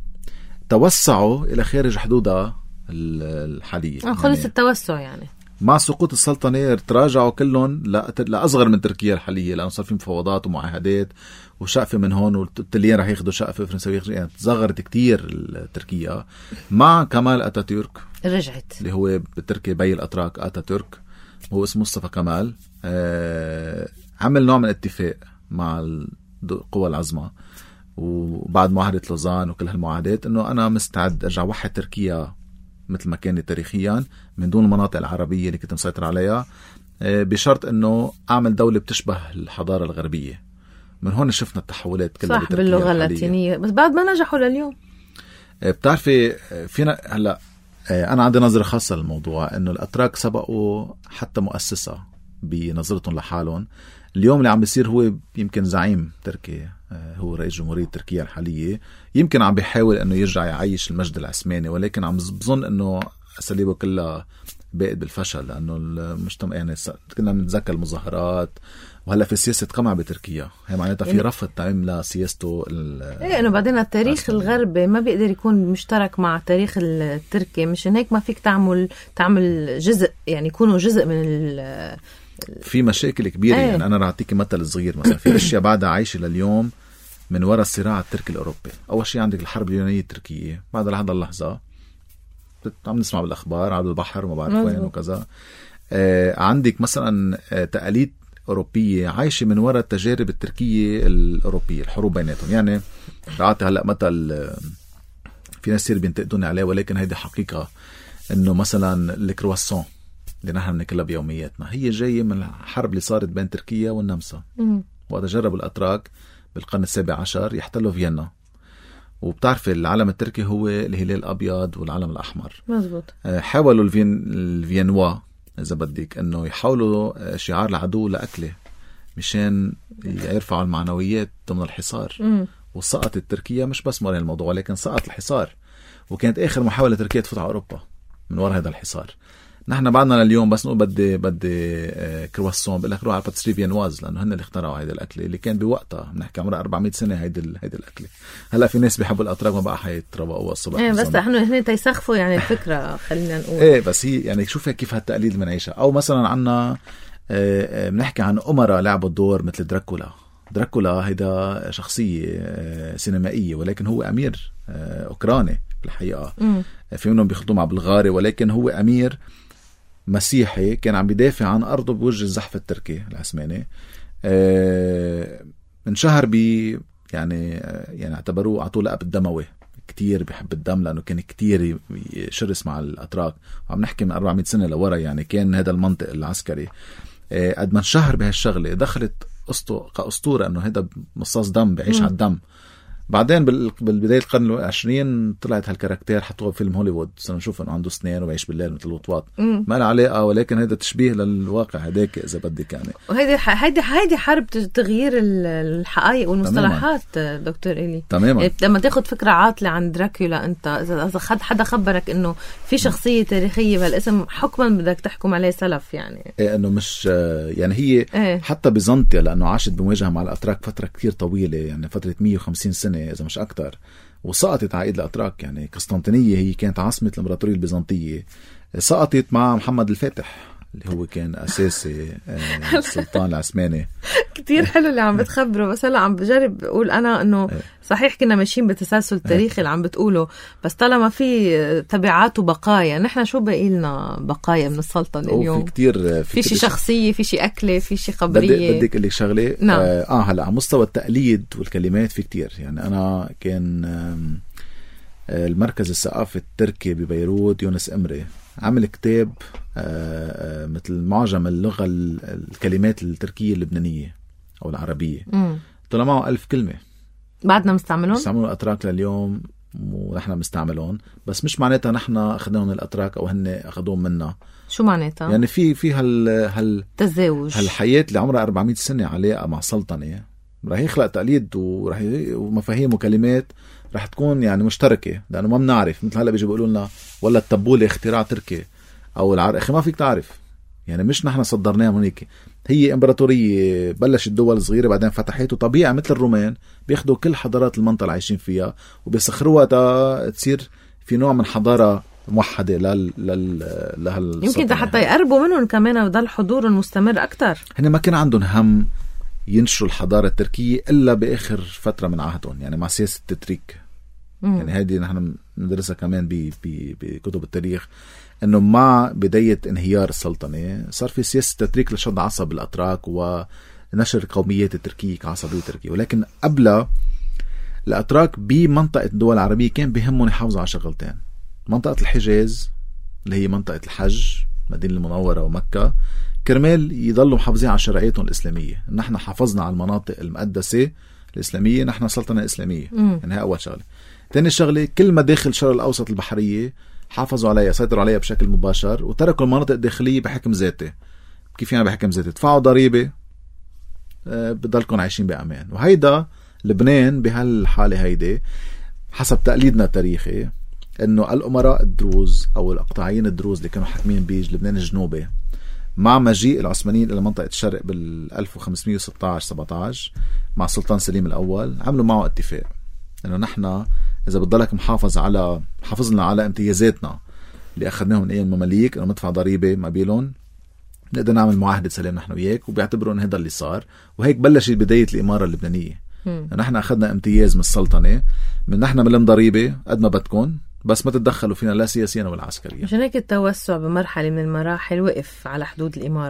توسعوا إلى خارج حدودها الحالية. خلص يعني التوسع، يعني مع سقوط السلطنة تراجعوا كلهم لأصغر من تركيا الحالية، لأنه صار في مفاوضات ومعاهدات وشقفة من هون، والتليين رح ياخدوا شقفة، فرنساوية يعني تزغرت كتير تركيا. مع كمال أتاتورك رجعت، اللي هو بتركيا بي الأتراك أتاتورك، هو اسمه مصطفى كمال. آه عمل نوع من اتفاق مع القوى العظمى، وبعد معاهدة لوزان وكل هالمعاهدات، إنه أنا مستعد أرجع وحد تركيا مثل ما كانت تاريخيا من دون المناطق العربية اللي كنت مسيطر عليها، بشرط انه اعمل دولة بتشبه الحضارة الغربية. من هون شفنا التحولات كلها صح باللغة اللاتينية، بس بعد ما نجحوا لليوم. بتعرفي فينا هلا انا عندي نظرة خاصة للموضوع، انه الاتراك سبقوا حتى مؤسسة بنظرتهم لحالهم. اليوم اللي عم بيصير هو يمكن زعيم تركيا، هو رئيس جمهورية تركيا الحالية، يمكن عم بيحاول انه يرجع يعيش المجد العثماني، ولكن عم بظن انه اساليبه كلها بائد بالفشل، لانه المجتمع يعني كنا بنتذكر المظاهرات، وهلا في سياسة قمع بتركيا، هي معناتها في رفض تام لسياسته. ايه انه بعدين التاريخ الغربي ما بيقدر يكون مشترك مع التاريخ التركي، مشان هيك ما فيك تعمل تعمل جزء، يعني يكونوا جزء من ال في مشاكل كبيرة. ايه. يعني أنا رح أعطيك مثل صغير، مثلا في أشياء بعدها عايشة لليوم من وراء الصراع التركي الأوروبي. أول شيء عندك الحرب اليونانية التركية، بعد لهذا اللحظة عم نسمع بالأخبار على البحر وما بعرف وين وكذا. آه عندك مثلا آه تقاليد أوروبية عايشة من وراء التجارب التركية الأوروبية، الحروب بيناتهم. يعني رأيت هلأ مثل في ناس كثير بينتقدوني عليه، ولكن هيدي حقيقة، إنه مثلا الكرواسون اللي نحن بناكلها بيومياتنا هي جاية من الحرب اللي صارت بين تركيا والنمسا. وقت جربوا الأتراك بالقرن السابع عشر يحتلوا فيينا، وبتعرف العلم التركي هو الهلال الأبيض والعلم الأحمر. مزبوط. حاولوا الفين الفينوا إذا بدك إنه يحاولوا شعار العدو لأكله مشان يرفعوا المعنويات ضمن الحصار. م. وسقطت تركيا مش بس مرة الموضوع، ولكن سقط الحصار، وكانت آخر محاولة تركيا تفوت على أوروبا من وراء هذا الحصار. نحن بعدنا لليوم بس نقول بدي بدي كرواسون، بقول لك روح على باتسري فينواز، لانه هن اللي اخترعوا هيدا الاكل اللي كان بوقتها بنحكي عمرها أربعمية سنه. هيدا هيدا الاكل هلا في ناس بيحبوا الاتراك ما بقى حيتروقوا الصبح. ايه بس نحن هن تيسخفوا يعني الفكره خلينا نقول. ايه بس هي يعني شوفي كيف هالتقليد بنعيشها. او مثلا عنا بنحكي عن امراء لعبوا الدور مثل دراكولا. دراكولا هيدا شخصيه سينمائيه، ولكن هو امير اوكراني بالحقيقه. م. في منهم بيخدموا على بلغاري، ولكن هو امير مسيحي كان عم بيدافع عن أرضه بوجه الزحف التركي العثماني. انشهر ب يعني يعني اعتبروه اعطوه لقب الدموي، كتير بيحب الدم لأنه كان كتير شرس مع الأتراك. وعم نحكي من أربعمية سنة لورا، يعني كان هذا المنطق العسكري. قد ما انشهر بهالشغلة دخلت كأسطورة أنه هذا مصاص دم بيعيش على الدم. بعدين بالبداية القرن العشرين طلعت هالكاركتير حطوه بفيلم هوليوود، صرنا نشوف انه عنده سنين وبيعيش بالليل مثل الوطواط. ما له علاقة، ولكن هذا تشبيه للواقع هداك إذا بدك يعني. وهيدي هيدي هيدي حرب تغيير الحقائق والمصطلحات. تماما. دكتور إلي تماما. يعني لما تاخد فكرة عاطلة عن دراكولا، أنت إذا حدا خبرك إنه في شخصية تاريخية بهالاسم، حكما بدك تحكم عليه سلف يعني. إيه إنه مش يعني هي إيه؟ حتى بيزنطيا لأنه عاشت بمواجهة مع الأتراك فترة كتير طويلة، يعني فترة مية وخمسين سنة إذا مش أكتر، وسقطت على إيد الأتراك. يعني قسطنطينية هي كانت عاصمة الإمبراطورية البيزنطية، سقطت مع محمد الفاتح اللي هو كان أساسي السلطان العثماني. كتير حلو اللي عم بتخبره، بس هلا عم بجرب أقول أنا إنه صحيح كنا ماشيين بتسلسل تاريخي اللي عم بتقوله، بس طالما في تبعات وبقايا، نحن شو باقي لنا بقايا من السلطنة اليوم؟ في كتير، في شي شخصية، في شي أكلة، في شي خبرية. بدك اللي شغلة. نعم. آه هلا على مستوى التقليد والكلمات في كتير. يعني أنا كان المركز الثقافي التركي ببيروت يونس إمري عمل كتاب مثل معجم اللغة الكلمات التركية اللبنانية أو العربية. م. طلع معه ألف كلمة بعدنا مستعملون مستعملون الأتراك لليوم، ونحن مستعملون، بس مش معناتها نحن أخذناهم من الأتراك أو هن أخذوهم منا. شو معناتها؟ يعني في في هال هال تزاوج، هالحياة اللي عمرها أربعمية سنة علاقة مع سلطنة، رح يخلق تقليد ورح ومفاهيم وكلمات رح تكون يعني مشتركة، لأنه ما بنعرف. مثل هلا بيجي بيقولوا لنا ولا التبولة اختراع تركي أو العرق، أخي ما فيك تعرف. يعني مش نحن صدرناها من هيك، هي إمبراطورية بلشت دول صغيرة بعدين فتحت، وطبيعة مثل الرومان بياخدوا كل حضارات المنطقة اللي عايشين فيها وبيسخروها تا تصير في نوع من حضارة موحدة لل لل لهال. يمكن حتى يقربوا منهم كمان ويضل حضورهم مستمر أكتر. هن ما كان عندهم هم ينشروا الحضارة التركية إلا بآخر فترة من عهدهم، يعني مع سياسة التتريك. مم. يعني هذه نحن ندرسها كمان بكتب التاريخ، انه مع بداية انهيار السلطنة صار في سياسة تتريك لشد عصب الاتراك ونشر القوميات التركية كعصبية تركية. ولكن قبل الاتراك بمنطقة الدول العربية كان بهمهم يحافظوا على شغلتين: منطقة الحجاز اللي هي منطقة الحج، مدينة المنورة ومكة، كرمال يضلوا محافظين على شرعيتهم الإسلامية. نحن حافظنا على المناطق المقدسة الإسلامية، نحن سلطنة إسلامية. مم. يعني هي أول شغلة. تاني شغلة، كل ما داخل الشرق الأوسط البحرية حافظوا عليها، سيطروا عليها بشكل مباشر، وتركوا المناطق الداخلية بحكم ذاتي. كيف يعني بحكم ذاتي؟ دفعوا ضريبة، أه بضلكم عايشين بأمان. وهيدا لبنان بهالحالة هيدي حسب تقليدنا التاريخي، انه الامراء الدروز او الاقطاعيين الدروز اللي كانوا حاكمين بلبنان الجنوبي مع مجيء العثمانيين الى منطقة الشرق بال ألف وخمسمية وستة عشر سبعة عشر مع السلطان سليم الاول، عملوا معه اتفاق انه نحن اذا بتضلك محافظ على حافظنا على امتيازاتنا اللي اخذناهم من ايام المماليك، انه ندفع ضريبه ما بينهم، نقدر نعمل معاهده سلام نحن وياك. وبيعتبروا ان هذا اللي صار، وهيك بلشت بدايه الاماره اللبنانيه. نحن اخذنا امتياز من السلطنه، من نحن بنلم ضريبه قد ما بدكم، بس ما تتدخلوا فينا لا سياسيا ولا عسكريا. عشان هيك التوسع بمرحله من المراحل وقف على حدود الاماره.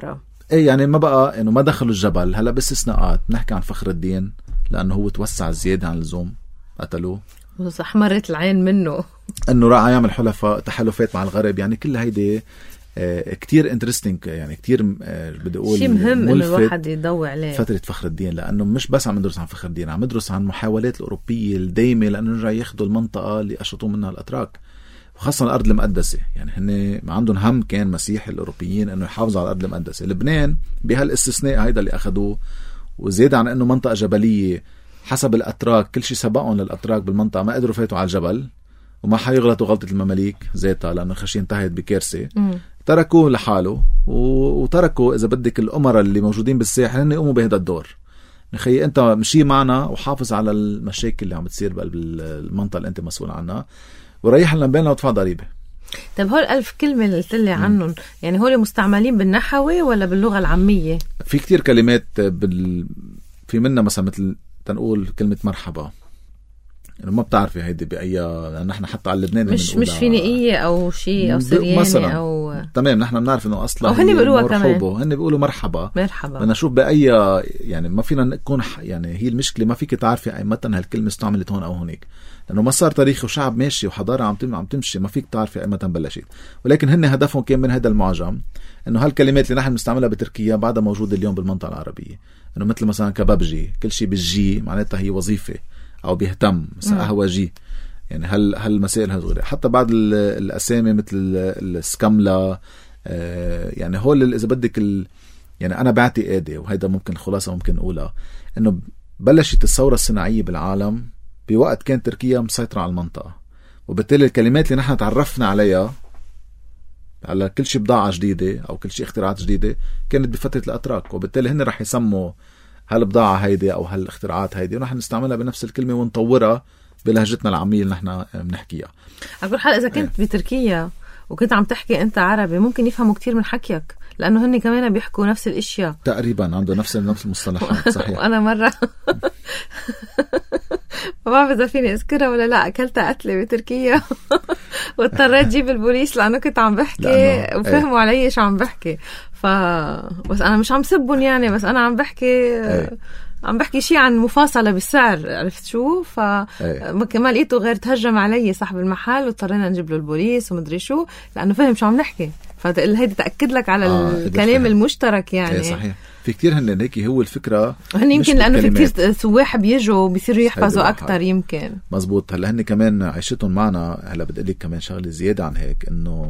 ايه يعني ما بقى انه ما دخلوا الجبل. هلا باستثناءات بنحكي عن فخر الدين لانه هو توسع زياده عن اللزوم، قتلوه، احمرت العين منه. انه راح يعمل حلفاء تحالفات مع الغرب. يعني كل هيدي آه كتير انترستينج، يعني كتير آه بدي اقول شيء مهم انه الواحد يضوي عليه فتره فخر الدين، لانه مش بس عم ندرس عن فخر الدين، عم ندرس عن محاولات الاوروبيه الدايمه لانه نرجع ياخذوا المنطقه اللي اشطوا منها الاتراك، وخاصة الأرض المقدسة. يعني هن عندهم هم كان مسيحي الأوروبيين أنه يحافظوا على الأرض المقدسة. لبنان بهالاستثناء هيدا اللي أخذوه، وزيادة عن أنه منطقة جبلية حسب الأتراك، كل شيء سبقهم للأتراك بالمنطقة، ما قدروا فاتوا على الجبل وما حيغلطوا غلطة المماليك ذاتها لأنه خشي انتهت بكارثة. تركوه لحاله وتركوا إذا بدك الأمراء اللي موجودين بالساحل هن يقوموا بهذا الدور. نخي أنت مشي معنا وحافظ على المشاكل اللي عم تصير بقلب المنطقة اللي أنت مسؤول عنها، وريح لنا بيننا وادفع ضريبة. طيب هول ألف كلمة اللي قلت لي عنهم يعني هول مستعملين بالنحوي ولا باللغة العامية؟ في كتير كلمات بال... في منها مثلا مثل تنقول كلمة مرحبا، يعني ما بتعرفي هيدي بأي، لأن نحن حتى على لبنان مش مش فينيقية أو شيء أو سرياني أو تمام. نحن بنعرف إنه أصلا هني بيقولوها كمان، هن بيقولوا مرحبا مرحبا. بدنا نشوف بأي، يعني ما فينا نكون يعني هي المشكلة، ما فيك تعرفي أي متى هالكلمة استعملت هون أو هونيك، لأنه مسار تاريخي وشعب ماشي وحضارة عم عم تمشي، ما فيك تعرفي أي متى بلشت. ولكن هن هدفهم كان من هذا المعجم إنه هالكلمات اللي نحن بنستعملها بتركيا بعدها موجودة اليوم بالمنطقة العربية، إنه مثل مثلا كبابجي، كل شيء بالجي معناتها هي وظيفة أو بيهتم، مثلا قهوة جي، يعني هل هالمسائل هالصغيرة. حتى بعض الأسامي مثل السكملة، يعني هول إذا بدك ال... يعني أنا باعتقادي، وهيدا ممكن الخلاصة ممكن نقولها، إنه بلشت الثورة الصناعية بالعالم بوقت كان تركيا مسيطرة على المنطقة، وبالتالي الكلمات اللي نحن تعرفنا عليها على كل شيء بضاعة جديدة أو كل شيء اختراعات جديدة كانت بفترة الأتراك، وبالتالي هن رح يسموا هالبضاعة هيدي أو هالاختراعات هيدي ونحن نستعملها بنفس الكلمة ونطورها بلهجتنا العامية اللي نحن بنحكيها. أقول حال إذا كنت ايه. بتركيا وكنت عم تحكي أنت عربي ممكن يفهموا كتير من حكيك، لأنه هن كمان بيحكوا نفس الاشياء تقريبا، عنده نفس نفس المصطلحات. صحيح. وأنا مرة ما بعرف إذا فيني أذكرها ولا لا، أكلت قتلة بتركيا واضطريت أجيب البوليس لأنه كنت عم بحكي وفهموا علي إيش عم بحكي. ف بس أنا مش عم سبهم يعني، بس أنا عم بحكي ايه. عم بحكي شيء عن مفاصلة بالسعر، عرفت شو؟ ف ما لقيته غير تهجم علي صاحب المحل واضطرينا نجيب له البوليس ومدري شو، لأنه فهم شو عم نحكي. فهيدا تأكد لك على آه الكلام المشترك يعني. ايه صحيح. في كتير هن هيك هو الفكرة، هن يمكن لأنه في كتير سواح بيجوا بيصيروا يحفظوا أكتر يمكن. مزبوط. هلا هن كمان عيشتهم معنا. هلا بدي أقول لك كمان شغلة زيادة عن هيك، إنه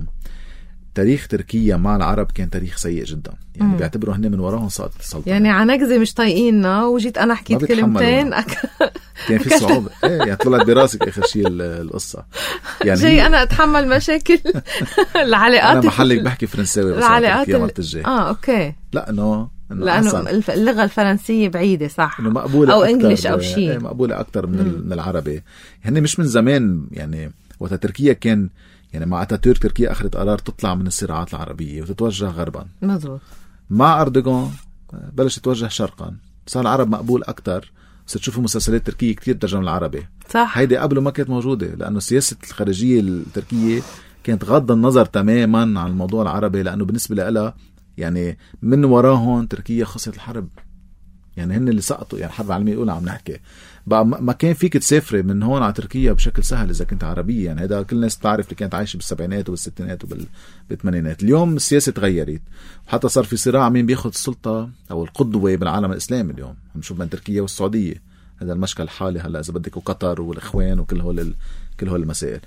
تاريخ تركيا مع العرب كان تاريخ سيء جدا، يعني مم. بيعتبروا هن من وراهم سقطت السلطنة، يعني عنكزة مش طايقيننا، وجيت أنا حكيت كلمتين أك... كان في صعوبة. ايه يعني طلعت براسك آخر شيء القصة، يعني جاي هي... أنا أتحمل مشاكل العلاقات. أنا محلك بحكي فرنساوي العلاقات ال... آه أوكي. لا إنه لأنه اللغة الفرنسية بعيدة صح، إنه مقبولة أو إنجليش أو شيء، ايه مقبولة أكتر من, من العربي. هن مش من زمان يعني، وقت تركيا كان يعني مع أتاتورك تركيا أخذت قرار تطلع من الصراعات العربية وتتوجه غربا. مظبوط. مع أردوغان بلش تتوجه شرقا، صار العرب مقبول أكتر. ستشوفوا مسلسلات تركية كتير ترجم العربي صح. هيدي قبله ما كانت موجودة، لأنه سياسة الخارجية التركية كانت غض النظر تماما عن الموضوع العربي، لأنه بالنسبة لها يعني من وراهم تركيا خسرت الحرب، يعني هن اللي سقطوا، يعني الحرب العالمية الأولى عم نحكي بقى، ما كان فيك تسافري من هون على تركيا بشكل سهل إذا كنت عربية. يعني هذا كل الناس بتعرف اللي كانت عايشة بالسبعينات والستينات وبالثمانينات. اليوم السياسة تغيرت، وحتى صار في صراع مين بياخد السلطة أو القدوة بالعالم الإسلامي. اليوم عم نشوف بين تركيا والسعودية هذا المشكل الحالي هلا إذا بدك، وقطر والإخوان وكل هول ال... كل هول المسائل.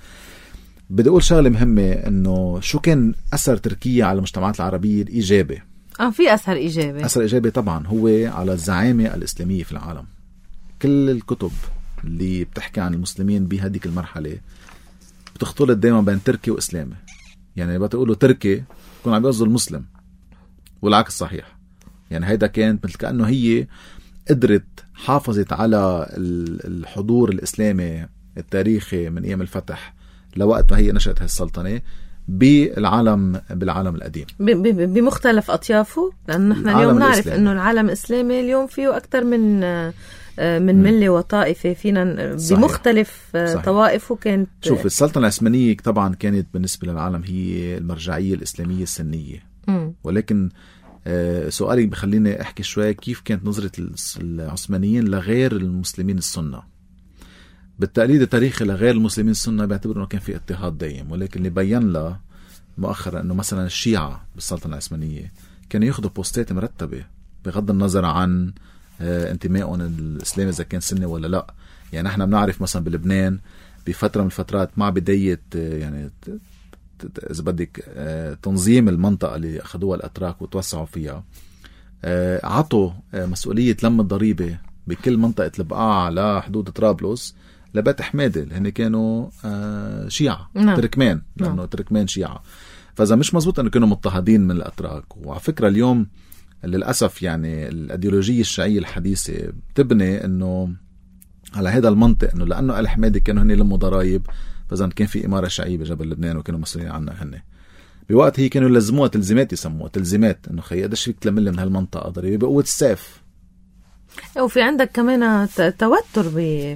بدي أقول شغلة مهمة، إنه شو كان أثر تركيا على المجتمعات العربية الإيجابي. آه في أثر إيجابي. أثر إيجابي طبعا هو على الزعامة الإسلامية في العالم. كل الكتب اللي بتحكي عن المسلمين بهديك المرحلة بتختلط دايما بين تركي وإسلامي، يعني بتقولوا تركي يكون عم يقصدوا المسلم والعكس صحيح. يعني هيدا كانت مثل كأنه هي قدرت حافظت على الحضور الإسلامي التاريخي من أيام الفتح لوقت ما هي نشأت هالسلطنة بالعالم بالعالم القديم بمختلف أطيافه، لأن نحن اليوم نعرف إنه العالم الإسلامي اليوم فيه أكثر من من ملة وطائفة، فينا بمختلف صحيح. طوائفه كانت. شوف السلطنة العثمانية طبعا كانت بالنسبة للعالم هي المرجعية الإسلامية السنية، م. ولكن آه سؤالي بخليني أحكي شوي كيف كانت نظرة العثمانيين لغير المسلمين السنة. بالتقليد التاريخي لغير المسلمين السنة بيعتبروا أنه كان في اضطهاد دايم، ولكن اللي بيّن له مؤخرا أنه مثلا الشيعة بالسلطنة العثمانية كانوا ياخدوا بوستات مرتبة بغض النظر عن آه انتمائهم الإسلامي إذا كان سني ولا لا. يعني احنا بنعرف مثلا بلبنان بفترة من الفترات مع بداية آه يعني إذا بدك آه تنظيم المنطقة اللي أخذوها الأتراك وتوسعوا فيها، آه عطوا آه مسؤولية لم الضريبة بكل منطقة البقاع لحدود طرابلس لبيت حمادة اللي هن كانوا آه شيعة نعم. تركمان لأنه نعم. تركمان شيعة. فإذا مش مزبوط أنه كانوا مضطهدين من الأتراك. وعلى فكرة اليوم للأسف يعني الأيديولوجية الشيعية الحديثة بتبني أنه على هذا المنطق أنه لأنه آل حمادة كانوا هن لموا ضرايب فإذا كان في إمارة شيعية بجبل لبنان وكانوا مسؤولين عنها هن. بوقت هي كانوا يلزموها تلزيمات، يسموها تلزيمات أنه خي قديش فيك تلملي من هالمنطقة ضريبة بقوة السيف. وفي عندك كمان توتر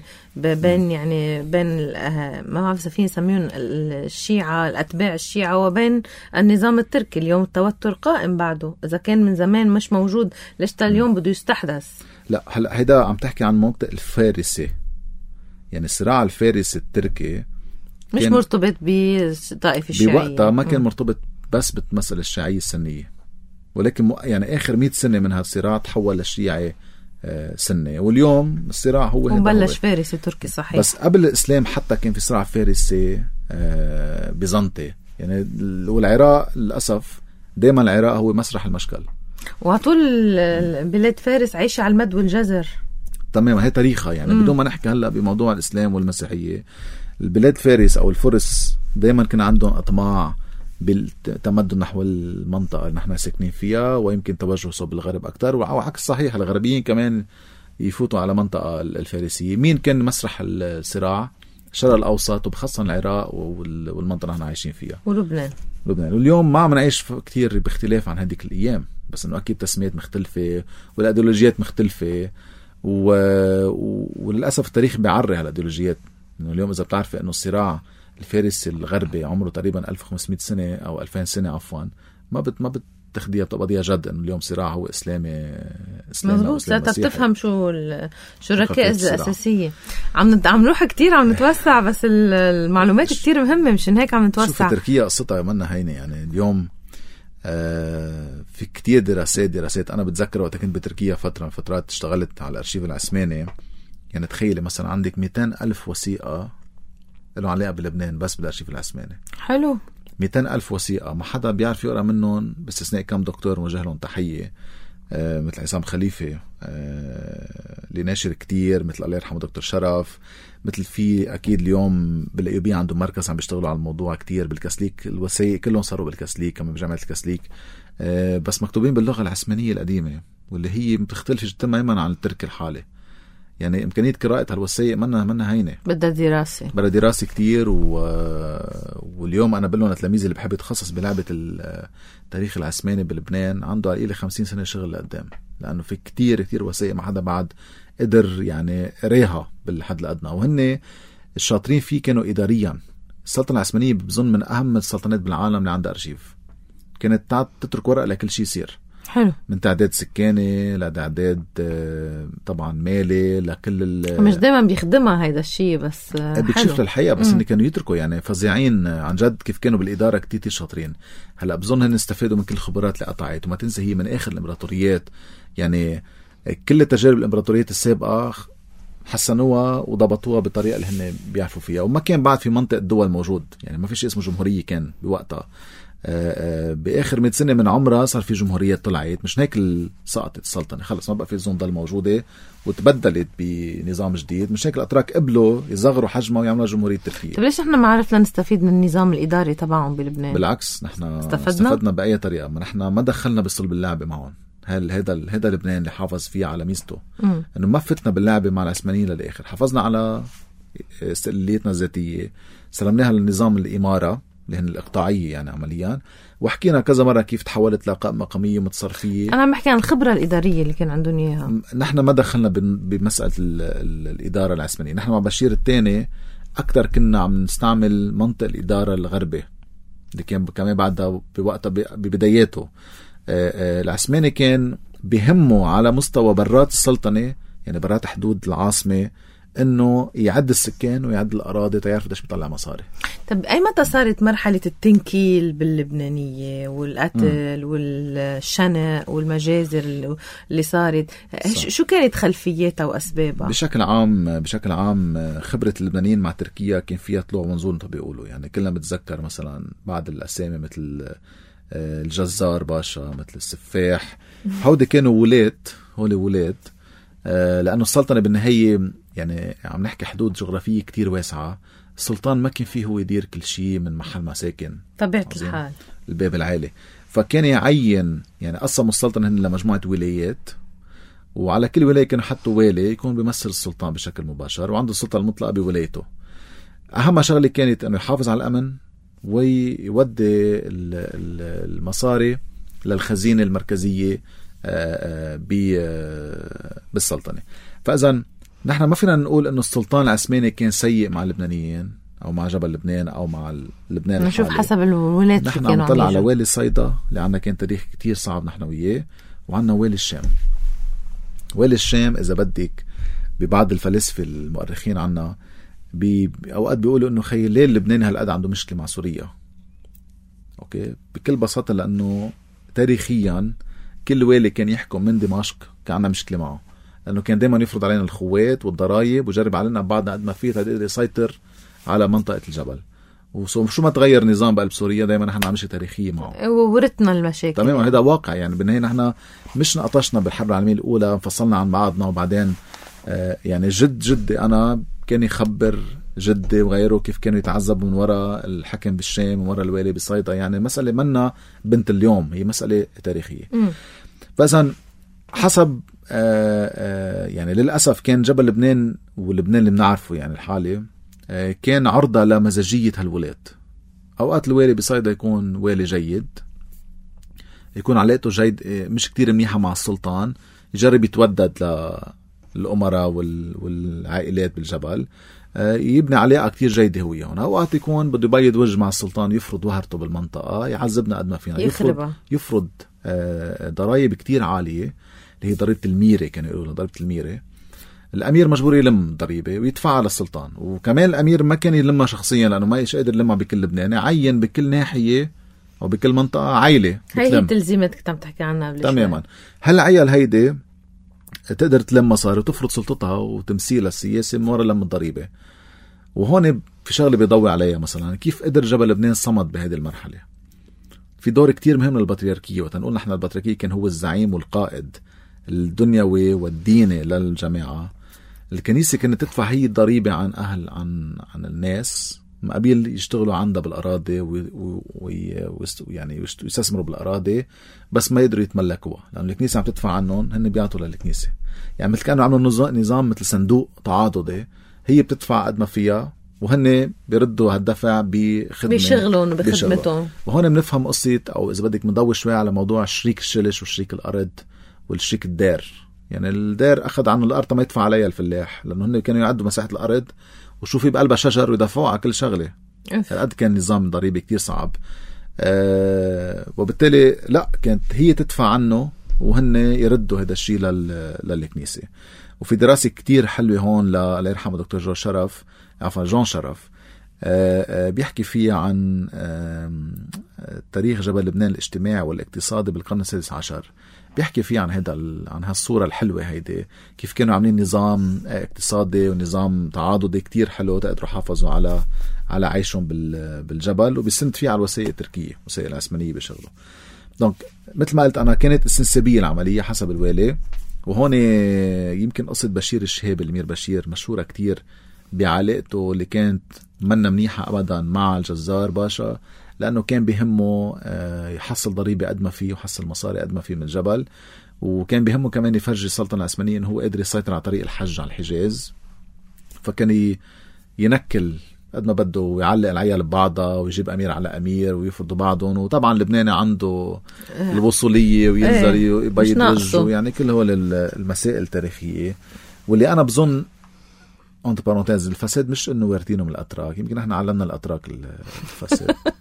بين يعني بين ما بعرف إذا فين يسميون الشيعة الأتباع الشيعة وبين النظام التركي. اليوم التوتر قائم بعده، إذا كان من زمان مش موجود ليش اليوم بده يستحدث؟ لا هلا هيدا عم تحكي عن منطق الفارسي، يعني الصراع الفارسي التركي مش مرتبط بطائفة الشيعية. بوقتها ما كان مرتبط بس بالمسألة الشيعية السنية، ولكن يعني آخر مئة سنة من هالصراع تحول للشيعي سنة، واليوم الصراع هو وبلش فارسي تركي صحيح. بس قبل الإسلام حتى كان في صراع فارسي بيزنطي يعني. والعراق للأسف دايما العراق هو مسرح المشكل، وطول بلاد فارس عايشة على المد والجزر تماما. هي تاريخها يعني م. بدون ما نحكي هلأ بموضوع الإسلام والمسيحية. البلاد فارس أو الفرس دايما كان عندهم أطماع بالتمدد نحو المنطقة اللي نحن ساكنين فيها، ويمكن توجه صوب الغرب أكتر، وعكس صحيح الغربيين كمان يفوتوا على منطقة الفارسية. مين كان مسرح الصراع؟ الشرق الأوسط وبخاصة العراق والمنطقة اللي نحن عايشين فيها ولبنان. لبنان واليوم ما عم نعيش كتير باختلاف عن هذيك الأيام، بس إنه أكيد تسميات مختلفة والأيديولوجيات مختلفة و... وللأسف التاريخ بيعري هالأيديولوجيات. إنه اليوم إذا بتعرف إنه الصراع الفارسي الغربي عمره تقريبا ألف وخمسمئة سنة أو ألفين سنة عفوا، ما بت ما بتاخديها بتقبضيها جد إنه اليوم صراع هو إسلامي إسلامي مظبوط. لا بتفهم شو شو الركائز الأساسية. عم عم نروح كتير عم نتوسع، بس المعلومات كتير مهمة مشان هيك عم نتوسع. شوف تركيا قصتها منا هينة يعني. اليوم آه في كتير دراسات دراسات أنا بتذكر وقت كنت بتركيا فترة من فترات اشتغلت على الأرشيف العثماني. يعني تخيلي مثلا عندك مئتين ألف وثيقة له علاقة بلبنان بس بالأرشيف العثماني. حلو. مئتين ألف وثيقة ما حدا بيعرف يقرأ منهم باستثناء كم دكتور موجه لهم تحية آه مثل عصام خليفة آه اللي ناشر كتير، مثل الله يرحمه دكتور شرف، مثل في أكيد اليوم بالأيوبية عندهم مركز عم بيشتغلوا على الموضوع كتير. بالكسليك الوثائق كلهم صاروا بالكسليك كمان بجامعة الكسليك آه بس مكتوبين باللغة العثمانية القديمة واللي هي بتختلف تماما عن التركي الحالي. يعني إمكانية قراءة هالوثائق منا منا هينة، بدها دراسة بدها دراسة كتير و... واليوم أنا بقول لهم تلاميذي اللي بحب يتخصص بلعبة التاريخ العثماني بلبنان عنده على إلي خمسين سنة شغل لقدام، لأنه في كتير كتير وثائق ما حدا بعد قدر يعني قريها بالحد الأدنى. وهن الشاطرين فيه كانوا إداريا. السلطنة العثمانية بظن من أهم السلطنات بالعالم اللي عندها أرشيف، كانت تترك ورق لكل شيء يصير. حلو. من تعداد سكاني لتعداد طبعا مالي لكل مش دايما بيخدمها هيدا الشيء بس بتشوف للحقيقة بس إن كانوا يتركوا يعني فظيعين عن جد كيف كانوا بالإدارة كتير شاطرين. هلأ بظن هن استفادوا من كل الخبرات اللي قطعت. وما تنسى هي من آخر الإمبراطوريات يعني كل تجارب الإمبراطوريات السابقة حسنوها وضبطوها بالطريقة اللي هن بيعرفوا فيها. وما كان بعد في منطقة الدول موجود يعني ما فيش اسمه جمهورية كان بوقتها. بآخر مئة سنة من عمرها صار في جمهوريات طلعت، مش هيك سقطت السلطنة خلص ما بقى في زون ضل موجودة وتبدلت بنظام جديد. مش هيك الأتراك قبلوا يصغروا حجمها ويعملوا جمهورية تركيا. طيب ليش نحن ما عرفنا نستفيد من النظام الإداري تبعهم بلبنان؟ بالعكس نحن استفدنا, استفدنا بأي طريقة. ما نحن ما دخلنا بصلب اللعبة معهم. هذا هذا لبنان اللي حافظ فيه على ميزته إنه ما فتنا باللعبة مع العثمانيين للآخر. حافظنا على استقلاليتنا الذاتية، سلمناها للنظام الإمارة اللي هن الإقطاعية يعني عمليا. وحكينا كذا مرة كيف تحولت لقاء مقامية متصرفية. أنا بحكي عن الخبرة الإدارية اللي كان عندهم إياها. نحن ما دخلنا بمسألة الإدارة العثمانية. نحن مع بشير الثاني أكتر كنا عم نستعمل منطق الإدارة الغربي اللي كان كمان بعدها بوقتها ببداياته العثماني كان بهمه على مستوى برات السلطنة، يعني برات حدود العاصمة، انه يعد السكان ويعد الاراضي تيعرف قديش بيطلع مصاري. طب اي متى صارت مرحله التنكيل باللبنانيه والقتل م. والشنق والمجازر اللي صارت؟ صح. شو كانت خلفيتها واسبابها؟ بشكل عام بشكل عام خبره اللبنانيين مع تركيا كان فيها طلوع منظور مثل بيقولوا. يعني كلنا بتذكر مثلا بعض الاسامي مثل الجزار باشا، مثل السفاح، هودي كانوا ولاد، هولي ولاد لانه السلطنه بالنهايه يعني عم نحكي حدود جغرافية كتير واسعة. السلطان ما كان فيه هو يدير كل شيء من محل ما ساكن، طبيعة الحال الباب العالي، فكان يعين يعني قسموا السلطنة هن لمجموعة ولايات، وعلى كل ولاية كانوا حطوا والي يكون بيمثل السلطان بشكل مباشر، وعنده السلطة المطلقة بولايته. أهم شغلة كانت أنه يحافظ على الأمن ويودي المصاري للخزينة المركزية بالسلطنة. فإذا نحن ما فينا نقول انه السلطان العثماني كان سيء مع اللبنانيين او مع جبل لبنان او مع لبنان الحالي. نشوف حسب الولايات. نحن عم نطلع على والي صيدا اللي عنا كان تاريخ كتير صعب نحن وياه، وعنا والي الشام. والي الشام اذا بدك ببعض الفلاسفة المؤرخين عنا بأوقات بيقولوا انه خي ليه اللبناني هالقد عنده مشكلة مع سوريا. اوكي، بكل بساطة لانه تاريخيا كل والي كان يحكم من دمشق كان عنا مشكلة معه، لأنه كان دائما يفرض علينا الخوات والضرايب وجرب علينا بعضنا قد ما فيه تقدر يسيطر على منطقة الجبل. وشو ما تغير نظام بقلب سوريا دائما نحن عم نمشي تاريخية معه، وورثنا المشاكل. تمام، هذا واقع. يعني بالنهاية نحن مش نقطشنا بالحرب العالمية الأولى انفصلنا عن بعضنا وبعدين آه يعني جد جدي أنا كان يخبر جدي وغيره كيف كانوا يتعذبوا من وراء الحكم بالشام ومن وراء الوالي بصيدا. يعني مسألة منا بنت اليوم، هي مسألة تاريخية. فإذا حسب آآ آآ يعني للأسف كان جبل لبنان ولبنان اللي بنعرفه يعني الحالي كان عرضة لمزاجية هالولاد. أوقات الوالي بصيدا يكون والي جيد، يكون علاقته جيد مش كتير منيحة مع السلطان، يجرب يتودد للأمراء والعائلات بالجبل، يبني علاقة كتير جيدة هو وياهم. أوقات يكون بده يبيض وجه مع السلطان، يفرض وهرته بالمنطقة، يعذبنا قد ما فينا، يفرض, يفرض ضرائب كتير عالية اللي هي ضريبة الميرة، كانوا يقولوا ضريبة الميرة. الأمير مجبور يلم ضريبة ويدفعها للسلطان، وكمان الأمير ما كان يلمها شخصيا لأنه ما إيش قادر يلمها بكل لبنان، عين بكل ناحية أو بكل منطقة عائلة. هاي التلزيمات كنت عم تحكي عنها قبل شوي. تماما. هالعيال هيدي تقدر تلم مصاري وتفرض سلطتها وتمثيلها السياسي من وراء لم الضريبة. وهون في شغلة بيضوي عليها، مثلا كيف قدر جبل لبنان صمد بهذه المرحلة. في دور كتير مهم للبطريركية، وتنقول نحن البطريركية كان هو الزعيم والقائد الدنيوي والديني للجماعة. الكنيسة كانت تدفع هي الضريبة عن أهل عن عن الناس مقابل يشتغلوا عندها بالأراضي ويعني ويستثمروا بالأراضي، بس ما يقدروا يتملكوها لأن الكنيسة عم تدفع عنهم، هن بيعطوا للكنيسة. يعني مثل كانوا عملوا نظام مثل صندوق تعاضدي، هي بتدفع قد ما فيها وهن بيردوا هالدفع بخدمة بشغلهم وبخدمتهم. وهون بنفهم قصة، أو إذا بدك مضوي شوي على موضوع الشريك الشلش والشريك الأرض والشريك الدار. يعني الدار أخذ عنه الأرض ما يدفع عليها الفلاح، لأنه هن كانوا يعدوا مساحة الأرض وشوفي بقلبها شجر ويدفعوا على كل شغلة. هالقد كان نظام ضريبي كتير صعب. أه وبالتالي لا، كانت هي تدفع عنه وهن يردوا هذا الشيء للكنيسة. وفي دراسة كتير حلوة هون الله يرحمه دكتور جون شرف، عفوا جون شرف، أه بيحكي فيها عن أه تاريخ جبل لبنان الاجتماعي والاقتصادي بالقرن السادس عشر. بيحكي فيه عن هذا عن هالصورة الحلوة هيدي، كيف كانوا عاملين نظام اقتصادي ونظام تعاضدي كتير حلو تقدروا حافظوا على على عيشهم بالجبل، وبيسند فيه على الوسائل التركية وسائل العثمانية بشغله. دونك مثل ما قلت أنا كانت استنسابية العملية حسب الوالي. وهون يمكن قصة بشير الشهابي، الأمير بشير مشهورة كتير بعلاقته اللي كانت منا منيحة أبدا مع الجزار باشا، لأنه كان بيهمه يحصل ضريبة قد ما فيه ويحصل مصاري قد ما فيه من الجبل، وكان بيهمه كمان يفرجي السلطنة العثمانية إنه هو قادر يسيطر على طريق الحج على الحجاز. فكان ينكل قد ما بده ويعلق العيال ببعضها ويجيب أمير على أمير ويفرضوا بعضهم. وطبعا لبناني عنده الوصولية وينزل يبيض وجهه، يعني كل هو المسائل التاريخية. واللي أنا بظن أنت بارونتاز الفساد مش إنه وارتينه من الأتراك، يمكن إحنا علمنا الأتراك الفساد.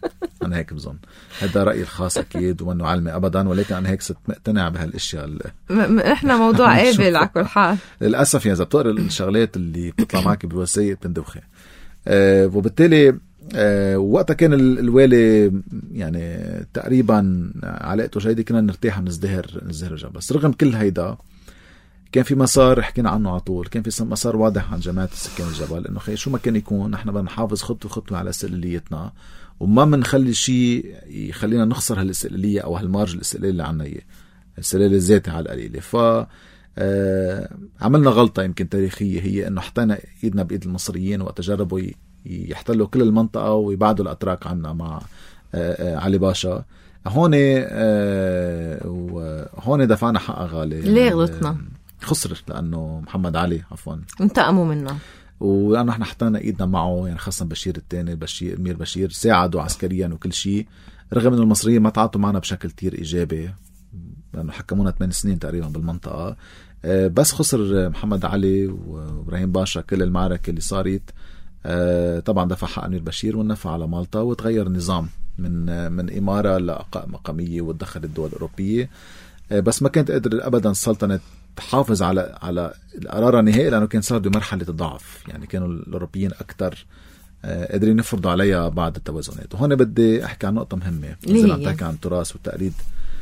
أنا هيك بظن. هذا رأيي الخاص أكيد وأنه علمي أبدا، ولكن أنا هيك ست مقتنع بهالأشياء. م- إحنا موضوع قابل على كل حال. للأسف يعني إذا بتقرأ الشغلات اللي بتطلع معك بوسائل بتندوخي. أه وبالتالي أه وقتها كان الوالي يعني تقريبا علاقته جيدة، كنا نرتاح ونزدهر نزدهر الجبل. بس رغم كل هيدا كان في مسار حكينا عنه على طول، كان في مسار واضح عن جماعة السكان الجبل إنه خي شو ما كان يكون نحن بدنا نحافظ خطوة خطوة على استقلاليتنا، وما منخلي شيء يخلينا نخسر هالاستقلالية أو هالمارج الاستقلالي اللي عنا إياه، الاستقلال الذاتي على القليلة. ف آه عملنا غلطة يمكن تاريخية، هي إنه حطينا إيدنا بإيد المصريين وقت جربوا يحتلوا كل المنطقة ويبعدوا الأتراك عنا مع آه آه علي باشا. هون آه وهون دفعنا حق غالي. ليه غلطنا؟ خسرت لأنه محمد علي عفوا انتقموا منا، ولأنه احنا حطينا ايدنا معه، يعني خاصة بشير الثاني بشير امير بشير ساعدوا عسكريا وكل شيء، رغم انه المصريين ما تعاطوا معنا بشكل كتير ايجابي لانه حكمونا ثمان سنين تقريبا بالمنطقة. بس خسر محمد علي وابراهيم باشا كل المعركة اللي صارت. طبعا دفع حق امير بشير والنفع على مالطا، وتغير النظام من من امارة لمقامية وتدخل الدول الاوروبية. بس ما كانت قادر ابدا السلطنة تحافظ على على القرار النهائي، لانه كان صار بمرحله ضعف، يعني كانوا الاوروبيين اكثر قادرين يفرضوا عليها بعض التوازنات. وهون بدي احكي عن نقطه مهمه، مثل عم تحكي عن التراث والتقليد.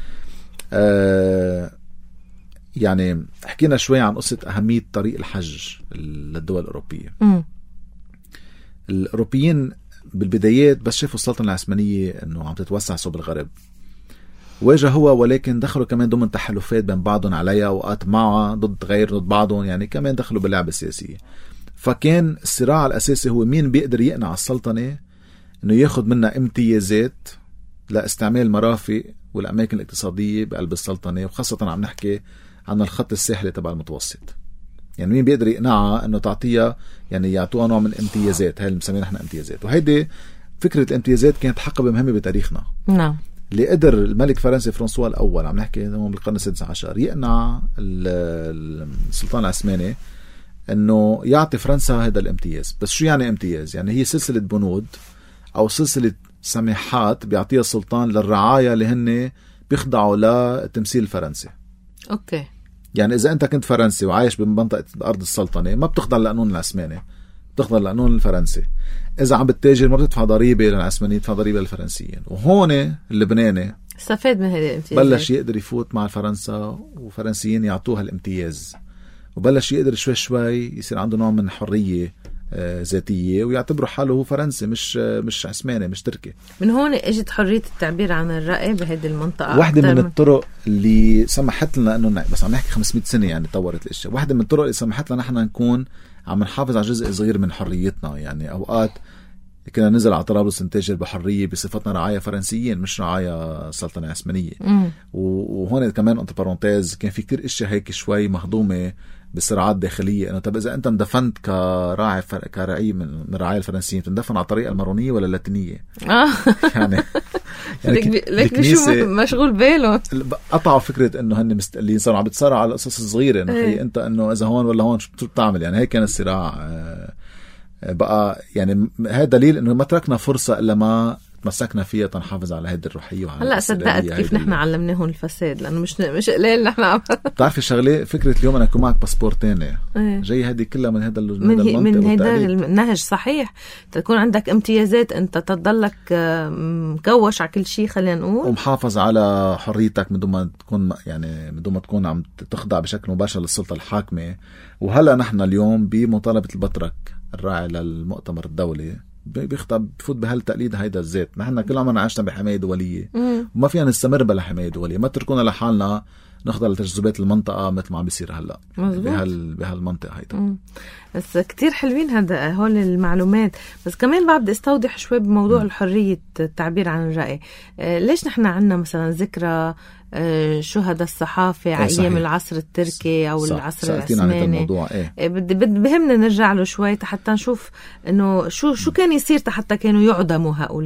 آه يعني حكينا شوي عن قصه اهميه طريق الحج للدول الاوروبيه. م. الاوروبيين بالبدايات بس شافوا السلطنه العثمانيه انه عم تتوسع صوب الغرب، واجه هو، ولكن دخلوا كمان ضمن تحالفات بين بعضهم عليها، وقت معها ضد غير ضد بعضهم، يعني كمان دخلوا باللعبة السياسية. فكان الصراع الأساسي هو مين بيقدر يقنع السلطنة إنه ياخد منها امتيازات لاستعمال المرافق والأماكن الاقتصادية بقلب السلطنة، وخاصة عم نحكي عن الخط الساحلي تبع المتوسط. يعني مين بيقدر يقنعها إنه تعطيها، يعني يعطوها نوع من امتيازات، هاي اللي مسمينها احنا امتيازات. وهيدي فكرة الامتيازات كانت حقبة مهمة بتاريخنا. نعم. اللي قدر الملك فرنسي فرانسوا الأول، عم نحكي بالقرن السادس عشر، يقنع السلطان العثماني أنه يعطي فرنسا هذا الامتياز. بس شو يعني امتياز؟ يعني هي سلسلة بنود أو سلسلة سماحات بيعطيها السلطان للرعاية اللي هن بيخضعوا للتمثيل الفرنسي. أوكي. يعني إذا أنت كنت فرنسي وعايش بمنطقة أرض السلطنة ما بتخضع للقانون العثماني، بتخضع للقانون الفرنسي. إذا عم بتتاجر ما بتدفع ضريبة للعثمانيين، بتدفع ضريبة للفرنسيين. وهون اللبناني استفاد من هذه الامتيازات، بلش يقدر يفوت مع الفرنسا وفرنسيين يعطوها الامتياز، وبلش يقدر شوي شوي يصير عنده نوع من حرية آه ذاتية، ويعتبره حاله هو فرنسي مش آه مش عثماني مش تركي. من هون اجت حرية التعبير عن الرأي بهذه المنطقة. واحدة من الطرق اللي سمحت لنا انه بس عم نحكي خمسمية سنة يعني طورت الاشياء. واحدة من الطرق اللي سمحت لنا نحن نكون عم نحافظ على جزء صغير من حريتنا. يعني اوقات كنا ننزل على طرابلس نتاجر بحرية بصفتنا رعاية فرنسيين مش رعاية سلطنة عثمانية. وهون كمان انت بارونتيز كان في كتير اشياء هيك شوي مهضومة بصراعات داخلية، انه طب اذا انت اندفنت كراعي فر... كرعي من الرعاية الفرنسيين تندفن على الطريقة المارونية ولا اللاتينية؟ اه يعني يعني لك شو مشغول باله. قطعوا فكرة انه هن مستقلين، صاروا عم بتصارعوا على القصص الصغيرة، انه ايه. انت انه اذا هون ولا هون شو بتعمل؟ يعني هيك كان الصراع. آه بقى يعني هذا دليل انه ما تركنا فرصة الا ما تمسكنا فيها تنحافظ على هيدي الروحية. هلا صدقت كيف نحن علمناهم الفساد، لانه مش مش قليل نحن عم بتعرفي الشغله فكره اليوم انا يكون معك باسبور تاني ايه. جاي هذه كلها من هذا من هذا من هذا النهج. صحيح تكون عندك امتيازات انت تضلك مكوش على كل شيء، خلينا نقول، ومحافظ على حريتك من دون ما تكون يعني من دون ما تكون عم تخضع بشكل مباشر للسلطه الحاكمه. وهلا نحن اليوم بمطالبه البطرك الراعي للمؤتمر الدولي بيخطأ بفوت بهالتقليد هيدا الذات. نحن كل عمرنا عشنا بحماية دولية وما فينا نستمر بلا حماية دولية. ما تركونا لحالنا نخضع لتجذبات المنطقة مثل ما عم بيصير هلا بهال بهالمنطقة هيدا. بس كتير حلوين هذا هول المعلومات. بس كمان بعد استوضح شوي بموضوع الحرية التعبير عن الرأي. ليش نحن عنا مثلا ذكرى شهداء الصحافة على أيام العصر التركي أو العصر العثماني؟ إيه؟ بدي بهمنا نرجع له شوي حتى نشوف إنه شو شو كان يصير حتى كانوا يعدموا هؤلاء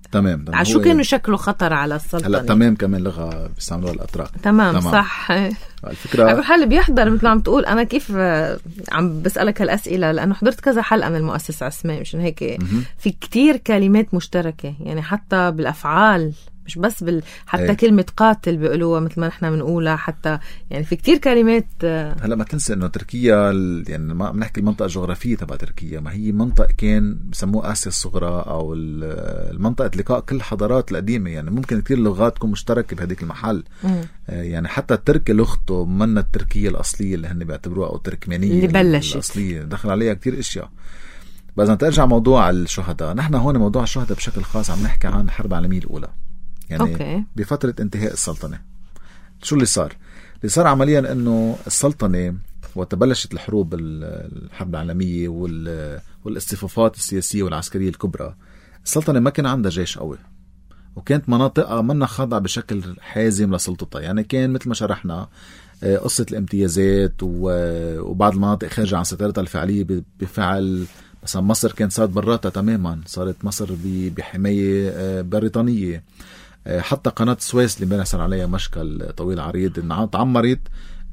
تمام, تمام. شو كانوا شكله خطر على السلطنة؟ هلا تمام كمان لغة بيستعملوها الأتراك. تمام, تمام. صح. الفكرة أقول حالي بيحضر مثل عم تقول أنا كيف عم بسألك هالأسئلة لأنه حضرت كذا حلقة من المؤسسة أسماء مشان هيك في كتير كلمات مشتركة يعني حتى بالأفعال مش بس بال حتى أي. كلمة قاتل بيقولوها مثل ما نحن بنقولها حتى يعني في كتير كلمات. هلا ما تنسى إنه تركيا يعني ما بنحكي المنطقة الجغرافية تبع تركيا ما هي منطقة كان بسموه آسيا الصغرى أو المنطقة لقاء كل الحضارات القديمة يعني ممكن كتير لغات تكون مشتركة بهديك المحل. م. يعني حتى التركي لغته من التركية الأصلية اللي هن بيعتبروها أو التركمانية اللي بلشت الأصلية دخل عليها كتير إشياء. بس نرجع موضوع الشهداء نحن هون موضوع الشهداء بشكل خاص عم نحكي عن الحرب العالمية الأولى يعني أوكي. بفترة انتهاء السلطنة شو اللي صار؟ اللي صار عمليا انه السلطنة وتبلشت الحروب الحرب العالمية والاصطفافات السياسية والعسكرية الكبرى السلطنة ما كان عندها جيش قوي وكانت مناطقها منها خاضعة بشكل حازم لسلطتها يعني كان مثل ما شرحنا قصة الامتيازات وبعض المناطق خارجة عن سيطرتها الفعلية بفعل مثلا مصر كانت صارت براتها تماما صارت مصر بحماية بريطانية حتى قناة السويس اللي امبارح صار عليها مشكل طويل عريض تعمرت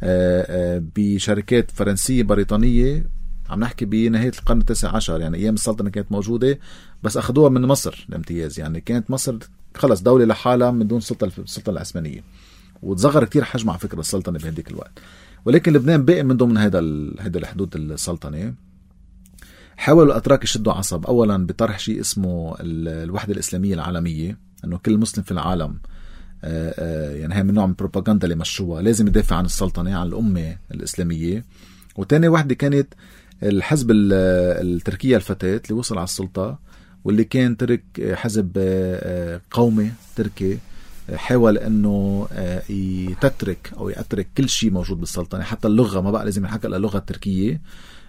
بشركات فرنسية بريطانية عم نحكي بنهاية القرن التاسع عشر يعني أيام السلطنة كانت موجودة بس أخذوها من مصر الامتياز يعني كانت مصر خلص دولة لحالها من دون سلطة السلطة العثمانية وتصغر كتير حجم على فكرة السلطنة بهديك الوقت ولكن لبنان بقي من ضمن هذا هذا الحدود السلطنة. حاولوا الأتراك يشدوا عصب أولا بطرح شيء اسمه الوحدة الإسلامية العالمية أنه كل مسلم في العالم يعني هي من نوع من البروباغندا اللي مشروها لازم يدافع عن السلطنة عن الأمة الإسلامية. وتاني واحدة كانت الحزب التركية الفتاة اللي وصل على السلطة واللي كان ترك حزب قومي تركي حاول أنه يتترك أو يأترك كل شيء موجود بالسلطنة حتى اللغة ما بقى لازم يحكى اللغة التركية.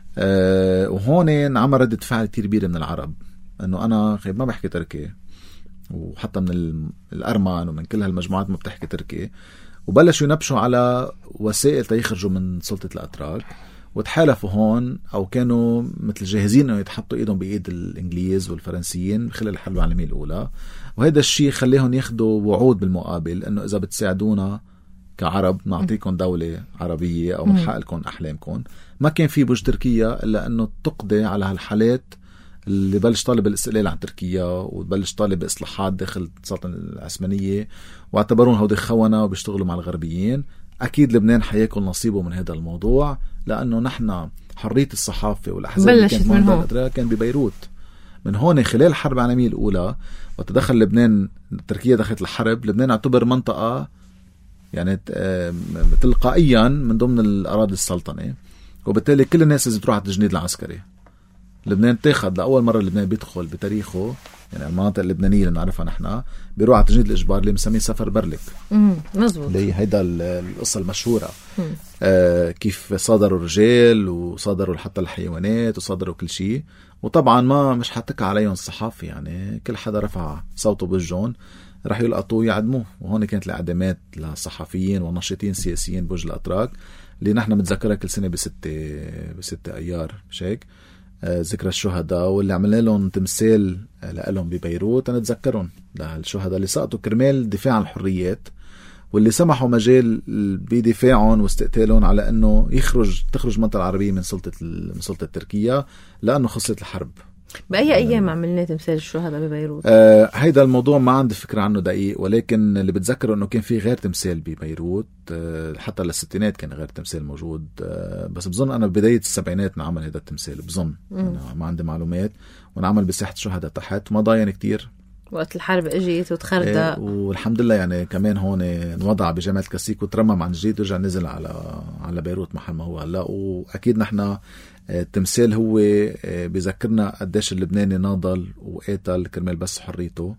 وهون انعمل ردة فعل كتير كبيرة من العرب أنه أنا خيب ما بحكي تركي وحتى من الأرمن ومن كل هالمجموعات ما بتحكي تركي وبلشوا ينبشوا على وسائل تيخرجوا من سلطة الأتراك وتحالفوا هون أو كانوا مثل جاهزين أنه يتحطوا إيدهم بإيد الإنجليز والفرنسيين خلال الحرب العالمية الأولى. وهذا الشيء خليهم ياخدوا وعود بالمقابل أنه إذا بتساعدونا كعرب نعطيكم دولة عربية أو من حق لكم أحلامكم. ما كان في بوج تركيا إلا أنه تقضي على هالحالات اللي بلش طالب الاستقلال عن تركيا وبلش طالب إصلاحات داخل السلطنة العثمانية واعتبرون هودي خونة وبيشتغلوا مع الغربيين. أكيد لبنان حياكل نصيبه من هذا الموضوع لأنه نحن حرية الصحافة والأحزاب اللي كانت موجودة كان ببيروت. من هون خلال الحرب العالمية الأولى وتدخل لبنان تركيا دخلت الحرب لبنان اعتبر منطقة يعني تلقائيا من ضمن الأراضي السلطنة وبالتالي كل الناس لازم تروح على التجنيد العسكري. لبنان تاخد لأول مرة لبنان بيدخل بتاريخه يعني المناطق اللبنانية اللي نعرفها نحن بيروح على التجنيد الإجبار اللي مسميه سفر برلك. مزبوط. اللي هيدا القصة المشهورة آه كيف صادروا الرجال وصادروا حتى الحيوانات وصادروا كل شيء. وطبعا ما مش حتك عليهم الصحافة يعني كل حدا رفع صوته بالجون راح يلقطوه يعدموه. وهون كانت الإعدامات للصحفيين والناشطين السياسيين بوجه الأتراك اللي نحن متذكرها كل سنة بستة بستة أيار مش هيك آه ذكرى الشهداء واللي عملنا لهم تمثال لهم ببيروت نتذكرهم للشهداء اللي سقطوا كرمال دفاع عن الحريات واللي سمحوا مجال بدفاعهم واستقتالهم على أنه يخرج تخرج المنطقة العربية من سلطة من سلطة تركيا لأنه خلصت الحرب. بأي أيام عملنا تمثال الشهداء ببيروت؟ آه هيدا الموضوع ما عندي فكرة عنه دقيق ولكن اللي بتذكره أنه كان في غير تمثال ببيروت آه حتى للستينات كان غير تمثال موجود آه بس بظن أنا بداية السبعينات نعمل هذا التمثال بظن أنا ما عندي معلومات ونعمل بساحة شهداء تحت ما ضاين كتير وقت الحرب اجيت وتخردق آه والحمد لله يعني كمان هون انوضع بجامعة كاسيك وترمم عن جديد ورجع نزل على على بيروت محل ما هو هلا. وأكيد نحن التمثال هو بيذكرنا قديش اللبناني ناضل وقاتل كرمال بس حريته.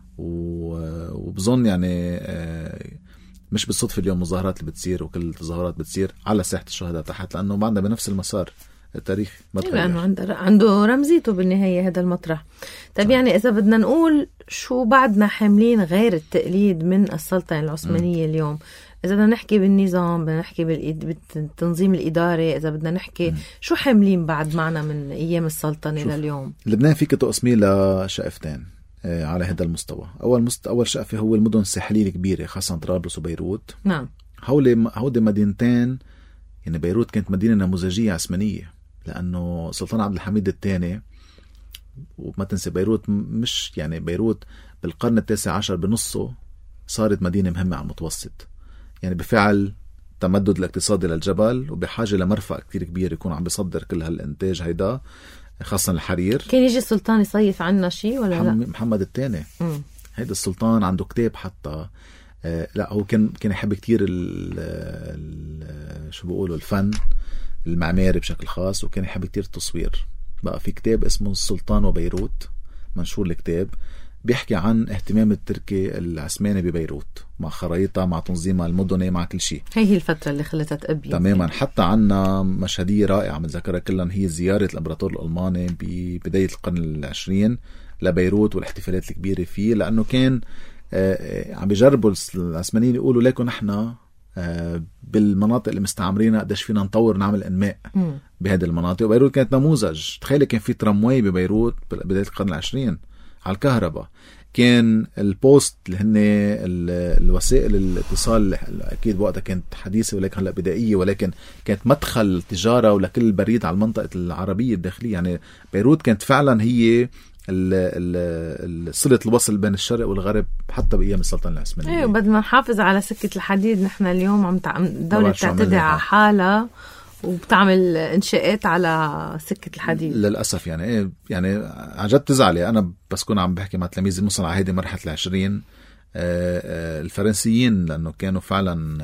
وبظن يعني مش بالصدفة اليوم مظاهرات اللي بتصير وكل التظاهرات بتصير على ساحة الشهداء تحت لأنه بعدنا بنفس المسار التاريخ ما تغير لأنه عنده عنده رمزيته بالنهاية هذا المطرح. طيب يعني إذا بدنا نقول شو بعدنا حاملين غير التقليد من السلطنة العثمانية م. اليوم إذا بدنا نحكي بالنظام بدنا نحكي بالتنظيم الإداري إذا بدنا نحكي م. شو حاملين بعد معنا من أيام السلطنة لليوم؟ لبنان فيك تقسميه لشقفتين على هذا المستوى. أول مست... أول شقفة هو المدن الساحلية الكبيرة خاصة طرابلس وبيروت. نعم. هولي هودي مدينتين، يعني بيروت كانت مدينة نموذجية عثمانية، لأنه سلطان عبد الحميد الثاني، وما تنسى بيروت مش يعني بيروت بالقرن التاسع عشر بنصه صارت مدينة مهمة على المتوسط، يعني بفعل تمدد الاقتصادي للجبل وبحاجة لمرفأ كتير كبير يكون عم بيصدر كل هالإنتاج هيدا خاصة الحرير. كان يجي السلطان يصيف عنا شيء ولا لا؟ محمد الثاني هيدا السلطان عنده كتاب حتى آه لا هو كان كان يحب كتير ال ال شو بيقولوا الفن المعماري بشكل خاص، وكان يحب كتير التصوير. بقى في كتاب اسمه السلطان وبيروت منشور الكتاب، بيحكي عن اهتمام التركي العثماني ببيروت مع خرائطها مع تنظيمها المدني مع كل شيء. هي هي الفترة اللي خلتها تأبي تماما. حتى عنا مشهدية رائعة متذكرها كلها، هي زيارة الامبراطور الألماني ببداية القرن العشرين لبيروت والاحتفالات الكبيرة فيه، لأنه كان آه عم بيجربوا العثمانيين يقولوا ليكن نحن آه بالمناطق اللي مستعمرينها قديش فينا نطور نعمل انماء بهذه المناطق. وبيروت كانت نموذج. تخيل كان في ترامواي ببيروت بداية القرن العشرين على الكهرباء، كان البوست اللي هن الوسائل الاتصال اكيد بوقتها كانت حديثه ولكن هلا بدائيه، ولكن كانت مدخل تجاره ولكل البريد على المنطقه العربيه الداخليه. يعني بيروت كانت فعلا هي صلة الوصل بين الشرق والغرب حتى بأيام السلطنة العثمانية. ايوه بدنا نحافظ على سكة الحديد. نحن اليوم عم تع... الدولة بتعتدي على حالها وبتعمل انشاءات على سكة الحديد للأسف. يعني ايه يعني عن جد تزعلي. أنا بس كنت عم بحكي مع تلاميذي المصنع هيدي مرحلة العشرين الفرنسيين، لأنه كانوا فعلا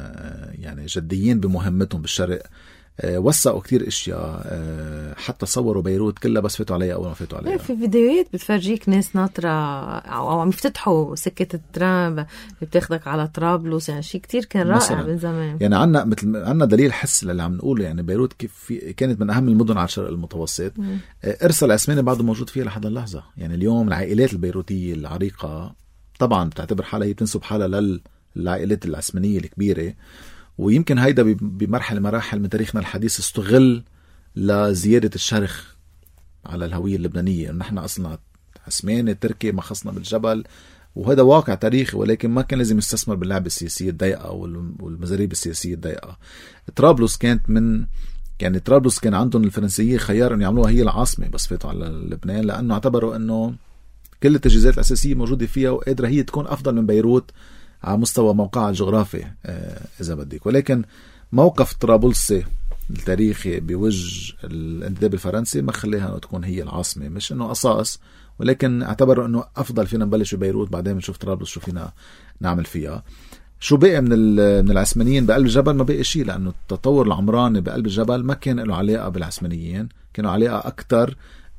يعني جديين بمهمتهم بالشرق، وسعوا كتير اشياء، حتى صوروا بيروت كلها بس فاتوا عليها اول ما فاتوا عليها. في فيديوهات بتفرجيك ناس ناطره او عم يفتتحوا سكه الترام اللي بتاخدك على طرابلس، يعني شيء كتير كان رائع من زمان. يعني عنا مثل عنا دليل حس اللي عم نقوله. يعني بيروت كيف في كانت من اهم المدن على الشرق المتوسط. م. ارسل العثماني بعده موجود فيها لحد اللحظه. يعني اليوم العائلات البيروتيه العريقه طبعا بتعتبر حالها هي بتنسب حالها للعائلات العثمانيه الكبيره، ويمكن هيدا بمرحلة مراحل من تاريخنا الحديث استغل لزيادة الشرخ على الهوية اللبنانية. نحن أصلا عثماني تركي ما خصنا بالجبل، وهذا واقع تاريخي، ولكن ما كان لازم يستثمر باللعبة السياسية الضيقة والمزاريب السياسية الضيقة. طرابلس كانت من يعني طرابلس كان عندهم الفرنسيين خيار أن يعملوها هي العاصمة، بس فاتوا على لبنان لأنه اعتبروا أنه كل التجهيزات الأساسية موجودة فيها وقادرة هي تكون أفضل من بيروت على مستوى موقعها الجغرافي إذا بدك. ولكن موقف طرابلسي التاريخي بوجه الانتداب الفرنسي ما خليها تكون هي العاصمة، مش إنه أساس، ولكن اعتبروا إنه أفضل فينا نبلش ببيروت بعدين بنشوف طرابلس شو فينا نعمل فيها. شو بقى من من العثمانيين بقلب الجبل؟ ما بقى شيء، لأنه التطور العمراني بقلب الجبل ما كان له علاقة بالعثمانيين، كانوا علاقة أكتر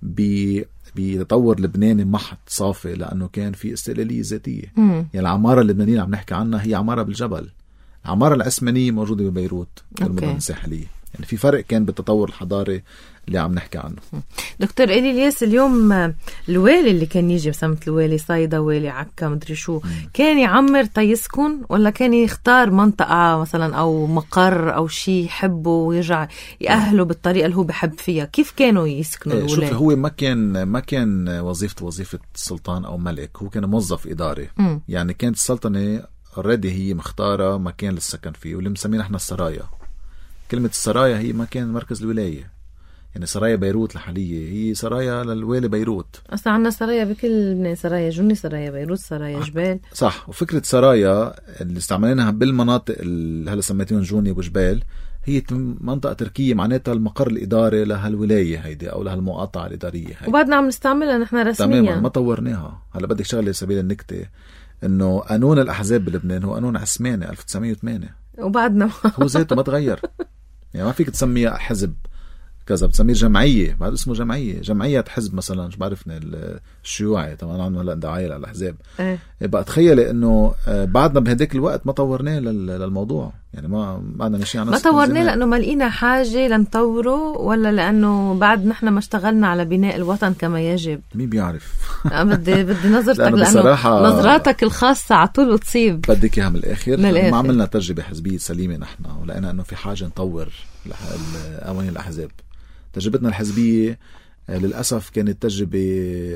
ب بتطور لبناني محض صافي، لأنه كان في استقلالية ذاتية. يعني العمارة اللبنانية عم نحكي عنها هي عمارة بالجبل. العمارة العثمانية موجودة ببيروت والمدن الساحلية. يعني في فرق كان بالتطور الحضاري اللي عم نحكي عنه. دكتور إلي الياس، اليوم الوالي اللي كان يجي بسمة الوالي صيدا والي عكا مدري شو، كان يعمر تيسكن ولا كان يختار منطقة مثلا أو مقر أو شيء يحبه ويرجع يأهله بالطريقة اللي هو بحب فيها؟ كيف كانوا يسكنوا الولاة؟ شوف، هو ما كان ما كان وظيفته وظيفة سلطان أو ملك، هو كان موظف إداري. م. يعني كانت السلطنة already هي مختارة مكان للسكن فيه، واللي مسمينه احنا السرايا. كلمة السرايا هي مكان مركز الولاية. يعني سرايا بيروت الحالية هي سرايا للوالي بيروت. أصلا عنا سرايا بكل من سرايا جني، سرايا بيروت، سرايا جبال. صح. وفكرة سرايا اللي استعملناها بالمناطق اللي هلا سميتين جوني وجبال هي منطقة تركية، معناتها المقر الإداري لهالولاية هيدي أو لهالمقاطعة الإدارية هيدي. وبعدنا عم نستعملها نحن رسميا. تماما، ما طورناها. هلا بدك شغلة سبيل النكتة إنه قانون الأحزاب بلبنان هو قانون عثماني ألف وتسعمية وثمانية، وبعدنا هو ذاته ما تغير. يعني ما فيك تسميها حزب كذا، بتسميه جمعية، بعد اسمه جمعية جمعية حزب مثلا، شو بعرفني الشيوعي طبعا عم هلا دعاية للأحزاب. ايه بقى تخيلي انه بعدنا بهديك الوقت ما طورناه للموضوع. يعني ما بعدنا ماشيين على ما طورناه لأنه ما لقينا حاجة لنطوره، ولا لأنه بعد نحن ما اشتغلنا على بناء الوطن كما يجب؟ مين بيعرف. بدي بدي نظرتك، لأنه نظراتك الخاصة على طول بتصيب. بدك اياها من الآخر. ما عملنا تجربة حزبية سليمة نحن، ولقينا انه في حاجة نطور قوانين الأحزاب. تجربتنا الحزبية للأسف كانت تجربة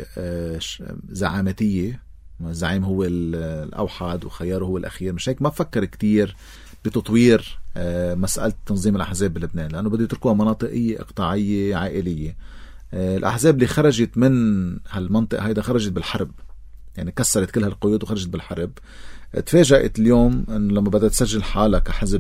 زعامتية، الزعيم هو الأوحد وخياره هو الأخير. مش هيك ما فكر كتير بتطوير مسألة تنظيم الأحزاب بلبنان، لأنه بده يتركوها مناطقية إقطاعية عائلية. الأحزاب اللي خرجت من هالمنطقة هيدا خرجت بالحرب، يعني كسرت كل هالقيود وخرجت بالحرب. تفاجأت اليوم أن لما بدأت تسجل حالة كحزب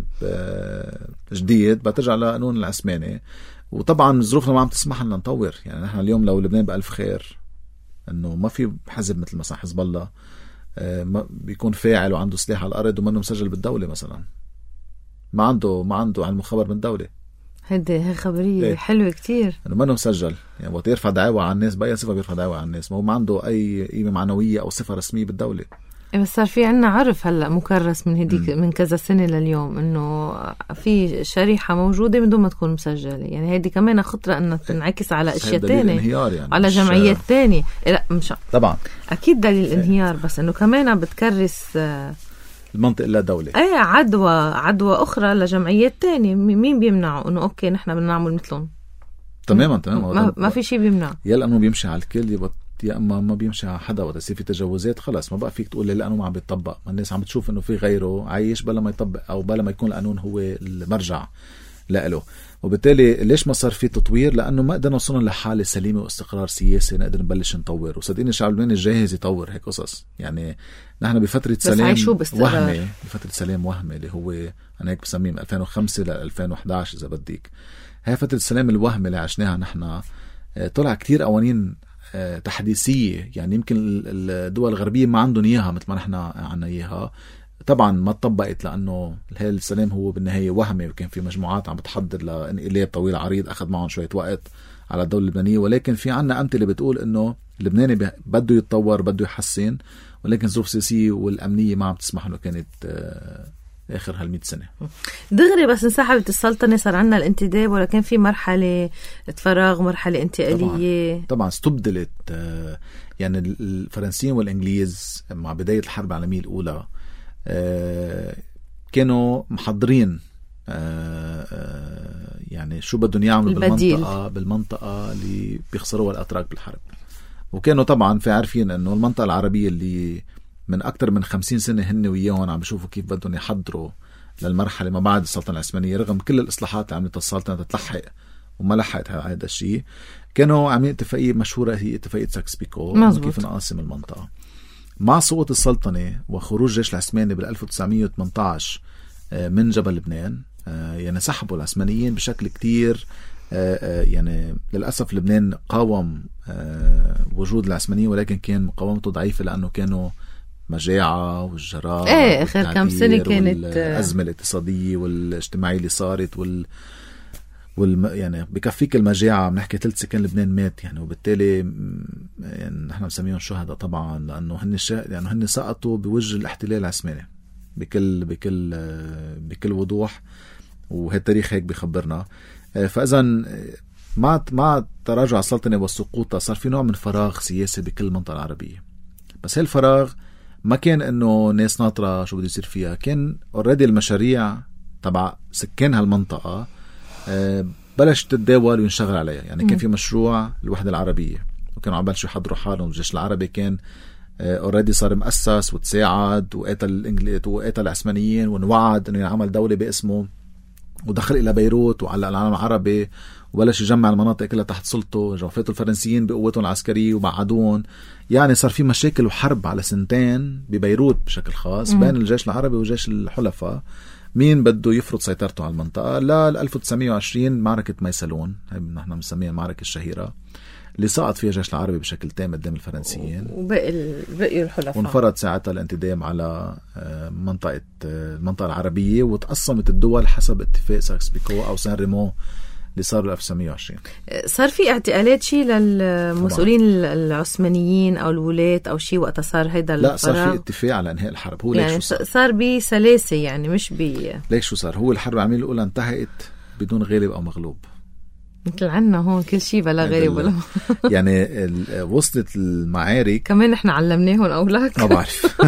جديد بترجع لقانون العثماني، وطبعا ظروفنا ما عم تسمح لنا نطور. يعني نحن اليوم لو لبنان بألف خير أنه ما في حزب مثل مثلا حزب الله بيكون فاعل وعنده سلاح على الأرض ومنه مسجل بالدولة مثلا، ما عنده ما عنده علم خبر من الدولة. هيدي هي خبرية ايه؟ حلوة كتير انه ما انه مسجل، يعني وقت يرفع دعوة على الناس بأي صفة بيرفع دعوة على الناس، ما هو ما عنده اي قيمة معنوية او صفة رسمية بالدولة. بس صار في عنا عرف هلا مكرس من هديك م. من كذا سنة لليوم انه في شريحة موجودة من دون ما تكون مسجلة. يعني هيدي كمان خطرة انها تنعكس على اشياء تانية، يعني على جمعيات تانية. لا مش طبعا اكيد دليل انهيار، بس انه كمان بتكرس المنطق لا دولة، ايه عدوى عدوى اخرى لجمعيات تانية. مين بيمنعوا انه اوكي نحن بدنا نعمل مثلهم؟ تماما تماما ما, ما في شيء بيمنع. يا لانه بيمشي على الكل يبقى، يا اما ما بيمشي على حدا. وقت يصير في تجاوزات خلاص ما بقى فيك تقول لي لانه ما عم بيطبق، ما الناس عم بتشوف انه في غيره عايش بلا ما يطبق او بلا ما يكون القانون هو المرجع لإله. وبالتالي ليش ما صار في تطوير؟ لانه ما قدرنا وصلنا لحاله سليمه واستقرار سياسي نقدر نبلش نطور. وصدقيني الشعب اللبناني جاهز يطور هيك قصص. يعني نحن بفتره سلام وهمي، بفتره سلام وهمي اللي هو انا هيك بسميه من ألفين وخمسة ل ألفين وإحدى عشر اذا بديك. هي فتره السلام الوهمي اللي عشناها نحن. طلع كتير قوانين تحديثيه، يعني يمكن الدول الغربيه ما عندهم اياها مثل ما نحن عنا اياها. طبعا ما تطبقت لانه هي السلام هو بالنهايه وهمي، وكان في مجموعات عم بتحضر لانقلاب طويل عريض اخذ معهم شويه وقت على الدوله اللبنانيه. ولكن في عنا امثله بتقول انه اللبناني بده يتطور بده يحسن، ولكن الظروف السياسيه والامنيه ما عم تسمح له. كانت اخر هالمئة سنه دغري بس انسحبت السلطنه صار عنا الانتداب، ولا كان في مرحله فراغ مرحله انتقاليه؟ طبعا, طبعا استبدلت. يعني الفرنسيين والانجليز مع بدايه الحرب العالميه الاولى كانوا محضرين يعني شو بدهم يعملوا بالمنطقة بالمنطقة اللي بيخسروها الأتراك بالحرب. وكانوا طبعا في عارفين أنه المنطقة العربية اللي من أكتر من خمسين سنة هن وياهم عم بيشوفوا كيف بدهم يحضروا للمرحلة ما بعد السلطنة العثمانية، رغم كل الإصلاحات اللي عملتها السلطنة تتلحق وما لحقت هذا الشيء. كانوا عاملين اتفاقية مشهورة هي اتفاقية ساكس-بيكو كيف نقاسم المنطقة. مع سقوط السلطنة وخروج الجيش العثماني بالألف وتسعمية وثمانية عشر من جبل لبنان، يعني سحبوا العثمانيين بشكل كتير. يعني للأسف لبنان قاوم وجود العثمانيين، ولكن كان مقاومته ضعيفة لأنه كانوا مجاعة والجراء ايه اخر كم سنة كانت الأزمة الاقتصادية والاجتماعية اللي صارت وال والم... يعني بكفيك المجاعة بنحكي ثلث سكان لبنان مات. يعني وبالتالي يعني نحن مسميهم شهداء طبعا، لأنه هن شا... يعني هن سقطوا بوجه الاحتلال العثماني بكل بكل بكل وضوح، وهالتاريخ هيك بيخبرنا. فإذا مع مع تراجع السلطنة والسقوط صار في نوع من فراغ سياسي بكل المنطقة العربية. بس هالفراغ ما كان إنه ناس ناطرة شو بده يصير فيها، كان أوريدي المشاريع تبع سكان هالمنطقة بلش تتداول وينشغل عليها. يعني كان في مشروع الوحدة العربية وكانوا عم بلشوا يحضروا حالهم. الجيش العربي كان اوريدي صار مؤسس وتساعد وقاتل الانجليز وقاتل العثمانيين وانوعد انه يعمل دولة باسمه، ودخل الى بيروت وعلى العالم العربي وبلش يجمع المناطق كلها تحت سلطته. جوفاته الفرنسيين بقوتهم العسكرية وبعدون. يعني صار في مشاكل وحرب على سنتين بيروت بشكل خاص بين الجيش العربي وجيش الحلفاء، مين بده يفرض سيطرته على المنطقة. لا ألف وتسعمية وعشرين معركة ميسلون، هي نحن بنسميها المعركة الشهيرة اللي سقط فيها الجيش العربي بشكل تام قدام الفرنسيين وبقي بقي الحلفاء، وانفرض ساعتها الانتداب على منطقة المنطقة العربية، وتقسمت الدول حسب اتفاق ساكس-بيكو أو سان ريمو اللي صار ألف وتسعمية وعشرين. صار في اعتقالات شيء للمسؤولين العثمانيين أو الولاة أو شيء وقت صار هيدا الفراغ؟ لا، صار في اتفاق على انهاء الحرب. هو يعني ليش صار, صار بسلاسة، يعني مش بي ليش شو صار. هو الحرب العالمية الأولى انتهت بدون غالب أو مغلوب، مثل عنا هون كل شيء بلا غالب ولا يعني وصلت المعارك كمان احنا علمناهم أولاك. ما بعرف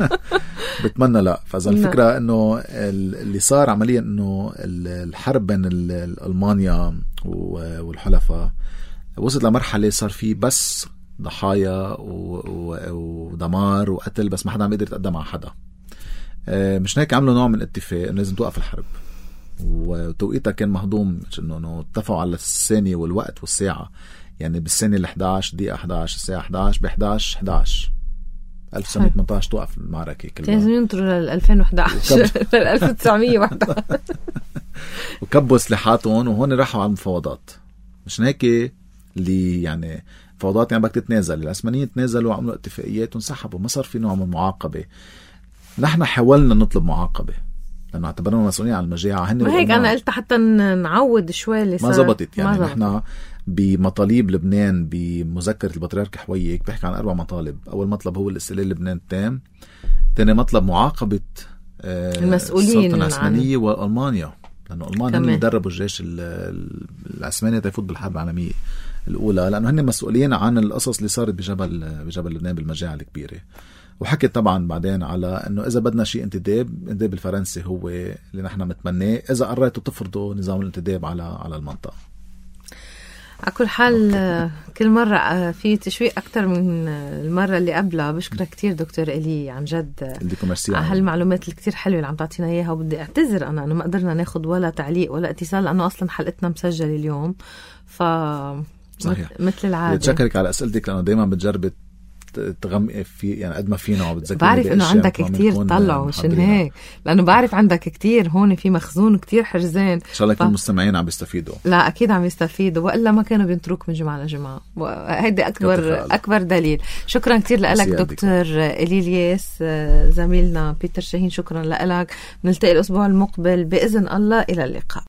بتمنى لا. فإذا الفكرة انه اللي صار عمليا انه الحرب بين ألمانيا والحلفاء وصلت لمرحلة صار فيه بس ضحايا ودمار وقتل، بس ما حدا عم يقدر يتقدم على حدا. مش هيك عملوا نوع من الاتفاق انه لازم توقف الحرب، وتوقيتها كان مهضوم انه اتفقوا على الثانية والوقت والساعة. يعني بالثانية ال إحدى عشر دقيقة إحدى عشر الساعة إحدى عشر ب إحدى عشر إحدى عشر ألف وتسعمية وثمانية عشر توقف المعركة كلها. لازم ينطروا لل ألفين وإحدى عشر لل ألف وتسعمية وواحد وكبوا سلاحاتهم وهون راحوا على المفاوضات. مش هيك اللي يعني مفاوضات يعني بدك تتنازل. العثمانيين تنازلوا وعملوا اتفاقيات وانسحبوا، ما صار في نوع من المعاقبة. نحن حاولنا نطلب معاقبة لأنه اعتبرنا مسؤولين عن المجاعة. هن هيك أنا قلت حتى نعود شوي اللي ما زبطت. يعني نحن بمطالب لبنان بمذكرة البطريرك حويك بيحكي عن أربع مطالب. أول مطلب هو الاستقلال لبنان التام. تاني مطلب معاقبة المسؤولين السلطنة العثمانية وألمانيا، لأنه ألمانيا هن دربوا الجيش العثماني تيفوت بالحرب العالمية الأولى، لأنه هن مسؤولين عن القصص اللي صارت بجبل بجبل لبنان بالمجاعة الكبيرة. وحكي طبعا بعدين على انه اذا بدنا شيء انتداب، الانتداب الفرنسي هو اللي نحن متمناه اذا قررتوا تفرضوا نظام الانتداب على على المنطقه. على كل حال أوكي. كل مرة في تشويق أكتر من المرة اللي قبلها. بشكرك كتير دكتور إلي عن جد على هالمعلومات الكتير حلوة اللي عم تعطينا إياها. وبدي أعتذر أنا أنه ما قدرنا ناخد ولا تعليق ولا اتصال لأنه أصلا حلقتنا مسجلة اليوم. ف صحيح. مثل العادة بتشكرك على أسئلتك لأنه دايما بتجرب تغمق في يعني قد ما فينا وبتذكرني. بعرف انه عندك كتير طلعوا مشان هيك، لانه بعرف عندك كتير هون في مخزون كتير حرزان. ان شاء الله ف... المستمعين عم بيستفيدوا. لا اكيد عم يستفيدوا، والا ما كانوا بينتروك من جمعه لجمعه. وهيدي اكبر اكبر دليل. شكرا كتير لك دكتور إلي الياس. زميلنا بيتر شاهين شكرا لك. نلتقي الاسبوع المقبل باذن الله. الى اللقاء.